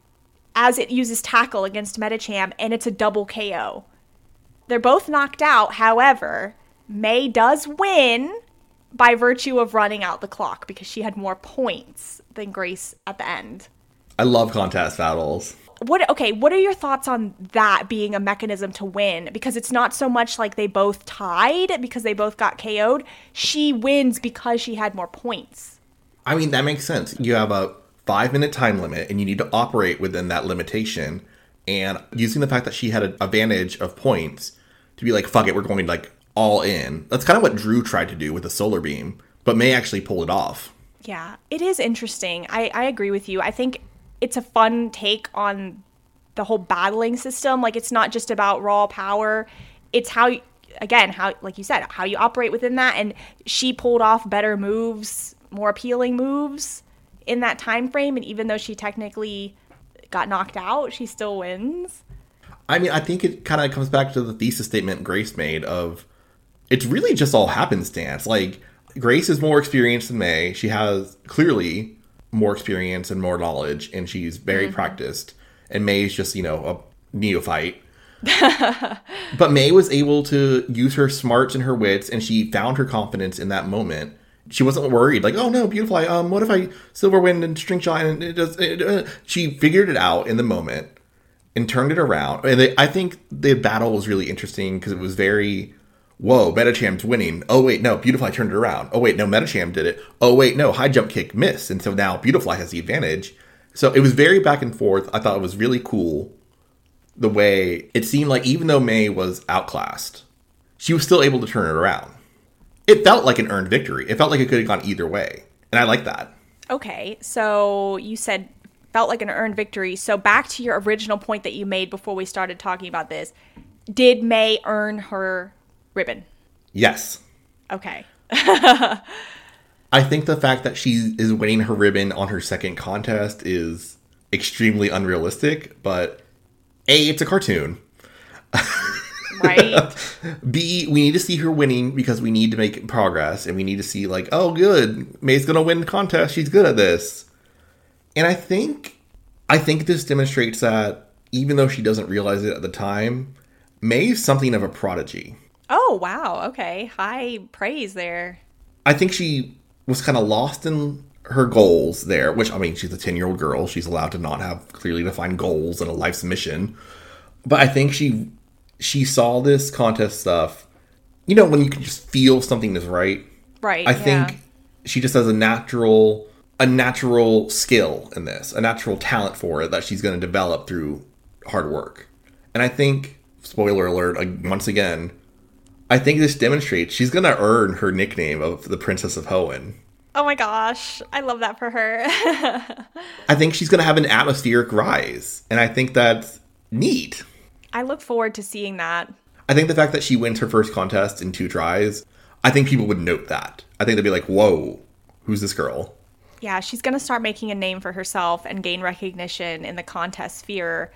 as it uses tackle against Medicham, and it's a double K O. They're both knocked out, however, May does win by virtue of running out the clock because she had more points than Grace at the end. I love contest battles. What okay, what are your thoughts on that being a mechanism to win? Because it's not so much like they both tied because they both got K O'd. She wins because she had more points. I mean, that makes sense. You have a five minute time limit and you need to operate within that limitation. And using the fact that she had an advantage of points to be like, fuck it, we're going like all in. That's kind of what Drew tried to do with the solar beam, but May actually pulled it off. Yeah, it is interesting. I, I agree with you. I think it's a fun take on the whole battling system. Like, it's not just about raw power. It's how, you, again, how, like you said, how you operate within that. And she pulled off better moves, more appealing moves in that time frame. And even though she technically got knocked out, she still wins. I mean, I think it kind of comes back to the thesis statement Grace made of, it's really just all happenstance. Like, Grace is more experienced than May. She has clearly more experience and more knowledge, and she's very mm-hmm. practiced. And May's just, you know, a neophyte. But May was able to use her smarts and her wits, and she found her confidence in that moment. She wasn't worried, like, oh no, beautiful. Um, what if I silver wind and string shot and it does? It, uh. She figured it out in the moment and turned it around. And they, I think the battle was really interesting because it was very, whoa, Metacham's winning. Oh, wait, no, Beautifly turned it around. Oh, wait, no, Metacham did it. Oh, wait, no, high jump kick missed. And so now Beautifly has the advantage. So it was very back and forth. I thought it was really cool the way it seemed like even though May was outclassed, she was still able to turn it around. It felt like an earned victory. It felt like it could have gone either way. And I like that. Okay, so you said felt like an earned victory. So back to your original point that you made before we started talking about this. Did May earn her ribbon? Yes. Okay. I think the fact that she is winning her ribbon on her second contest is extremely unrealistic, but A, it's a cartoon. Right. B, we need to see her winning because we need to make progress, and we need to see, like, oh, good, May's gonna win the contest. She's good at this. And I think, I think this demonstrates that even though she doesn't realize it at the time, May's something of a prodigy. Oh, wow. Okay. High praise there. I think she was kind of lost in her goals there, which, I mean, she's a ten-year-old girl. She's allowed to not have clearly defined goals and a life's mission. But I think she she saw this contest stuff, you know, when you can just feel something is right. Right, I yeah. think she just has a natural, a natural skill in this, a natural talent for it that she's going to develop through hard work. And I think, spoiler alert, once again, I think this demonstrates she's going to earn her nickname of the Princess of Hoenn. Oh my gosh. I love that for her. I think she's going to have an atmospheric rise. And I think that's neat. I look forward to seeing that. I think the fact that she wins her first contest in two tries, I think people would note that. I think they'd be like, whoa, who's this girl? Yeah, she's going to start making a name for herself and gain recognition in the contest sphere.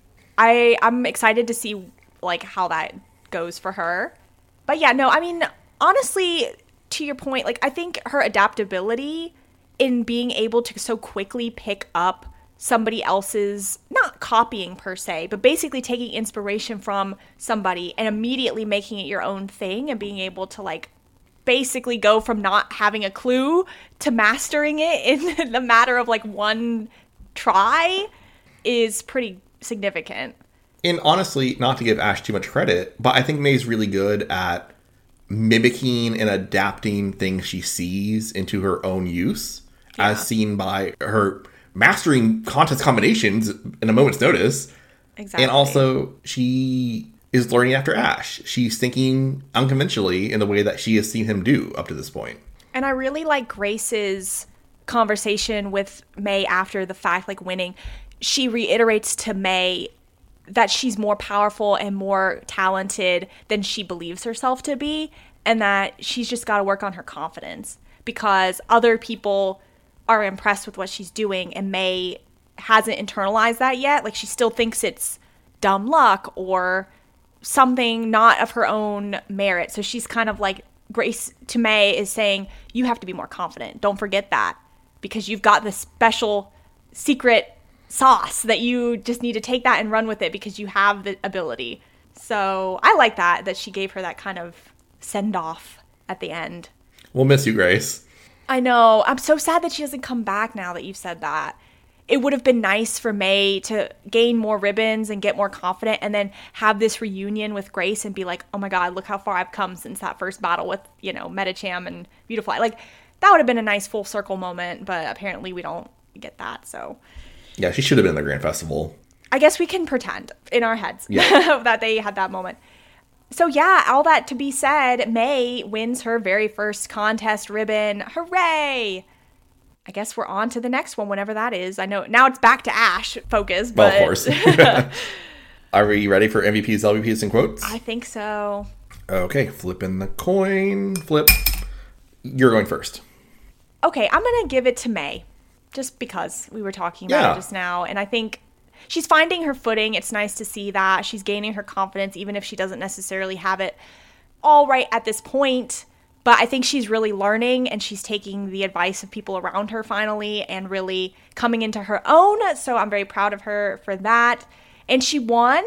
I, I'm excited to see, like, how that goes for her. But yeah, no, I mean, honestly, to your point, like, I think her adaptability in being able to so quickly pick up somebody else's, not copying per se, but basically taking inspiration from somebody and immediately making it your own thing and being able to, like, basically go from not having a clue to mastering it in the matter of, like, one try is pretty significant. And honestly, not to give Ash too much credit, but I think May's really good at mimicking and adapting things she sees into her own use, yeah. as seen by her mastering contest combinations in a moment's notice. Exactly. And also, she is learning after Ash. She's thinking unconventionally in the way that she has seen him do up to this point. And I really like Grace's conversation with May after the fact, like winning. She reiterates to May that she's more powerful and more talented than she believes herself to be, and that she's just got to work on her confidence because other people are impressed with what she's doing, and May hasn't internalized that yet. Like, she still thinks it's dumb luck or something not of her own merit. So she's kind of like, Grace to May is saying, you have to be more confident. Don't forget that, because you've got this special secret sauce that you just need to take that and run with it because you have the ability. So I like that, that she gave her that kind of send off at the end. We'll miss you, Grace. I know. I'm so sad that she doesn't come back now that you've said that. It would have been nice for May to gain more ribbons and get more confident and then have this reunion with Grace and be like, oh my God, look how far I've come since that first battle with, you know, Medicham and Beautifly. Like, that would have been a nice full circle moment, but apparently we don't get that, so. Yeah, she should have been in the Grand Festival. I guess we can pretend in our heads yeah. that they had that moment. So yeah, all that to be said, May wins her very first contest ribbon. Hooray! I guess we're on to the next one, whenever that is. I know now it's back to Ash focus, but... Well, of course. Are we ready for M V Ps, L V Ps, and quotes? I think so. Okay, flipping the coin. Flip. You're going first. Okay, I'm going to give it to May. Just because we were talking about yeah. it just now. And I think she's finding her footing. It's nice to see that. She's gaining her confidence, even if she doesn't necessarily have it all right at this point. But I think she's really learning, and she's taking the advice of people around her finally and really coming into her own. So I'm very proud of her for that. And she won.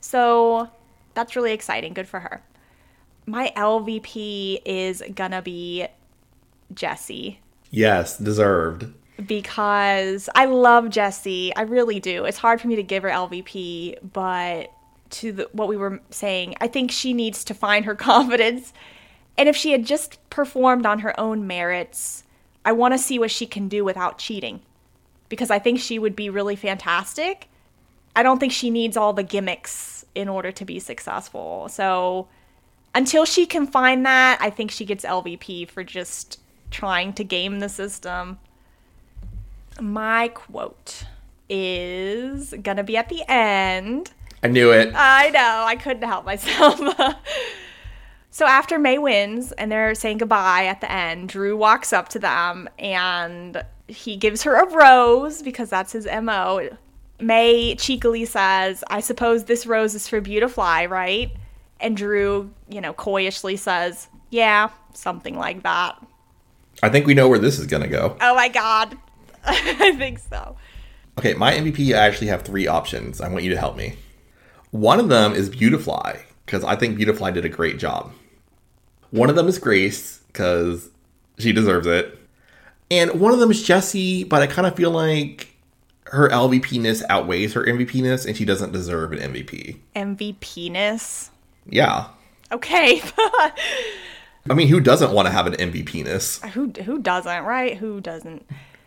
So that's really exciting. Good for her. My L V P is gonna be Jessie. Yes, deserved. Because I love Jessie. I really do. It's hard for me to give her L V P, but to the, what we were saying, I think she needs to find her confidence. And if she had just performed on her own merits, I want to see what she can do without cheating. Because I think she would be really fantastic. I don't think she needs all the gimmicks in order to be successful. So until she can find that, I think she gets L V P for just trying to game the system. My quote is gonna be at the end. I knew it. I know. I couldn't help myself. So after May wins and they're saying goodbye at the end, Drew walks up to them and he gives her a rose because that's his M O. May cheekily says, I suppose this rose is for Beautifly, right? And Drew, you know, coyishly says, yeah, something like that. I think we know where this is gonna go. Oh my God. I think so. Okay, my M V P, I actually have three options. I want you to help me. One of them is Beautifly, because I think Beautifly did a great job. One of them is Grace, because she deserves it. And one of them is Jessie, but I kind of feel like her L V P-ness outweighs her M V P-ness, and she doesn't deserve an M V P. M V P-ness? Yeah. Okay. I mean, who doesn't want to have an M V P-ness? Who who doesn't, right? Who doesn't?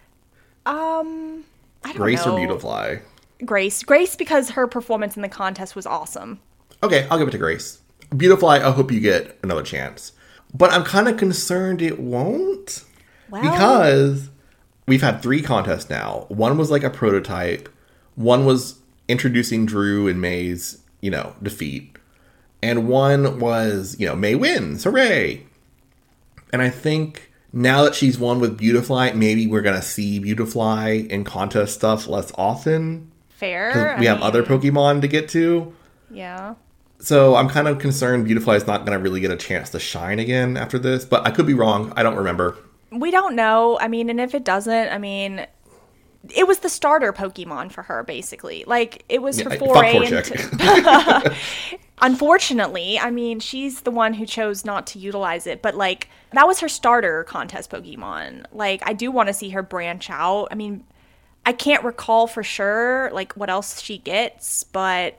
Um, I don't Grace know. or Beautifly? Grace. Grace, because her performance in the contest was awesome. Okay, I'll give it to Grace. Beautifly, I hope you get another chance. But I'm kind of concerned it won't. Well, Because we've had three contests now. One was like a prototype. One was introducing Drew and May's, you know, defeat. And one was, you know, May wins. Hooray. And I think now that she's won with Beautifly, maybe we're going to see Beautifly in contest stuff less often. fair. 'Cause we I have mean, other Pokemon to get to. Yeah. So I'm kind of concerned Beautifly is not going to really get a chance to shine again after this. But I could be wrong. I don't remember. We don't know. I mean, and if it doesn't, I mean, it was the starter Pokemon for her, basically. Like, it was Yeah, her I- foray fuck into... Torchic. Unfortunately, I mean, she's the one who chose not to utilize it, but, like, that was her starter contest Pokemon. Like, I do want to see her branch out. I mean, I can't recall for sure, like, what else she gets, but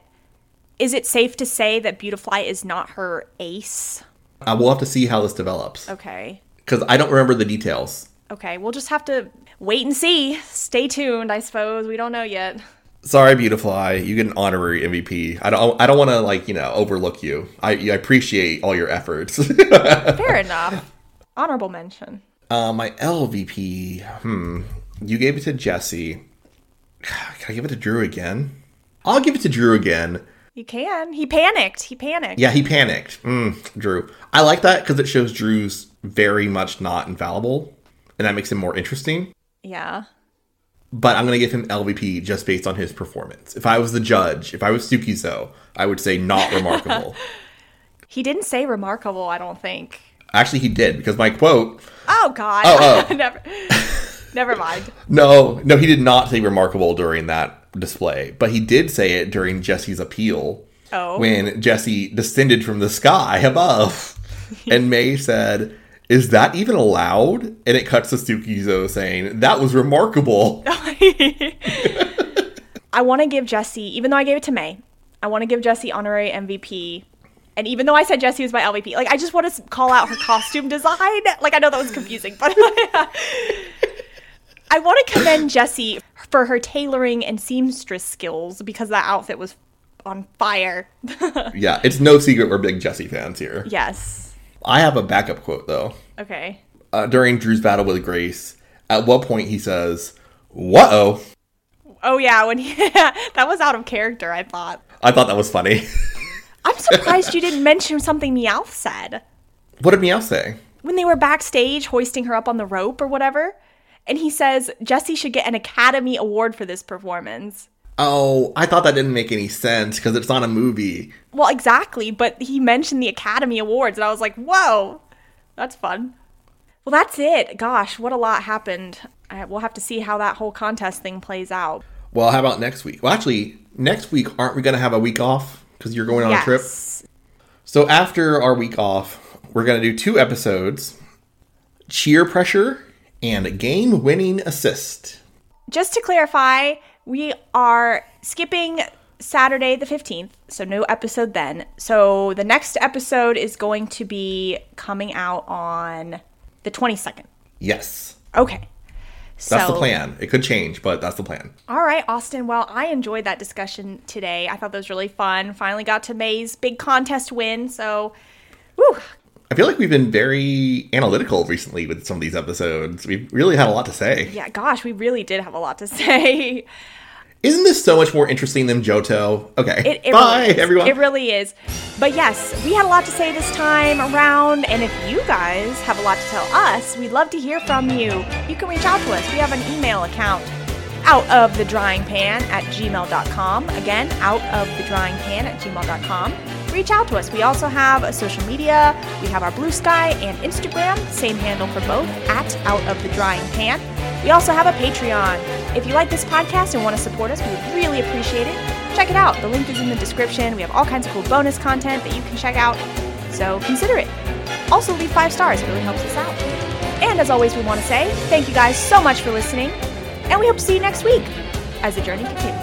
is it safe to say that Beautifly is not her ace? Uh, we'll have to see how this develops. Okay. Because I don't remember the details. Okay, we'll just have to wait and see. Stay tuned, I suppose. We don't know yet. Sorry, Beautifly, you get an honorary M V P. I don't. I don't want to like you know overlook you. I, I appreciate all your efforts. Fair enough. Honorable mention. uh, my L V P. Hmm. You gave it to Jesse. Can I give it to Drew again? I'll give it to Drew again. You can. He panicked. He panicked. Yeah, he panicked. Mm, Drew. I like that because it shows Drew's very much not infallible, and that makes him more interesting. Yeah. But I'm going to give him L V P just based on his performance. If I was the judge, if I was Sukizo, I would say not remarkable. He didn't say remarkable, I don't think. Actually, he did, because my quote... Oh, God. Oh, oh. Never. Never mind. No, no, he did not say remarkable during that display. But he did say it during Jesse's appeal. Oh. When Jesse descended from the sky above. And May said... Is that even allowed? And it cuts to Sukizo saying, that was remarkable. I want to give Jesse, even though I gave it to May, I want to give Jesse honorary M V P. And even though I said Jesse was my L V P, like, I just want to call out her costume design. Like, I know that was confusing, but I want to commend Jessie for her tailoring and seamstress skills because that outfit was on fire. Yeah, it's no secret we're big Jessie fans here. Yes. I have a backup quote, though. Okay. Uh, during Drew's battle with Grace, at what point he says, "Whoa." Oh, yeah, when he, that was out of character, I thought. I thought that was funny. I'm surprised you didn't mention something Meowth said. What did Meow say? When they were backstage hoisting her up on the rope or whatever, and he says Jessie should get an Academy Award for this performance. Oh, I thought that didn't make any sense because it's not a movie. Well, exactly, but he mentioned the Academy Awards, and I was like, whoa, that's fun. Well, that's it. Gosh, what a lot happened. I, we'll have to see how that whole contest thing plays out. Well, how about next week? Well, actually, next week, aren't we going to have a week off because you're going on yes. a trip? So after our week off, we're going to do two episodes, Cheer Pressure and Game Winning Assist. Just to clarify, we are skipping Saturday the fifteenth, so no episode then. So the next episode is going to be coming out on the twenty-second. Yes. Okay. That's so, the plan. It could change, but that's the plan. All right, Austin. Well, I enjoyed that discussion today. I thought that was really fun. Finally got to May's big contest win, so woo. I feel like we've been very analytical recently with some of these episodes. We've really had a lot to say. Yeah, gosh, we really did have a lot to say. Isn't this so much more interesting than Johto? Okay, It, it bye, really is. everyone. It really is. But yes, we had a lot to say this time around, and if you guys have a lot to tell us, we'd love to hear from you. You can reach out to us. We have an email account, out of the drying pan at gmail dot com. Again, out of the drying pan at gmail dot com. Reach out to us. We also have a social media. We have our Blue Sky and Instagram, same handle for both, at Out of the Drying Pan. We also have a Patreon. If you like this podcast and want to support us, we would really appreciate it. Check it out. The link is in the description. We have all kinds of cool bonus content that you can check out, so consider it. Also, leave five stars. It really helps us out. And as always, we want to say thank you guys so much for listening, and we hope to see you next week as the journey continues.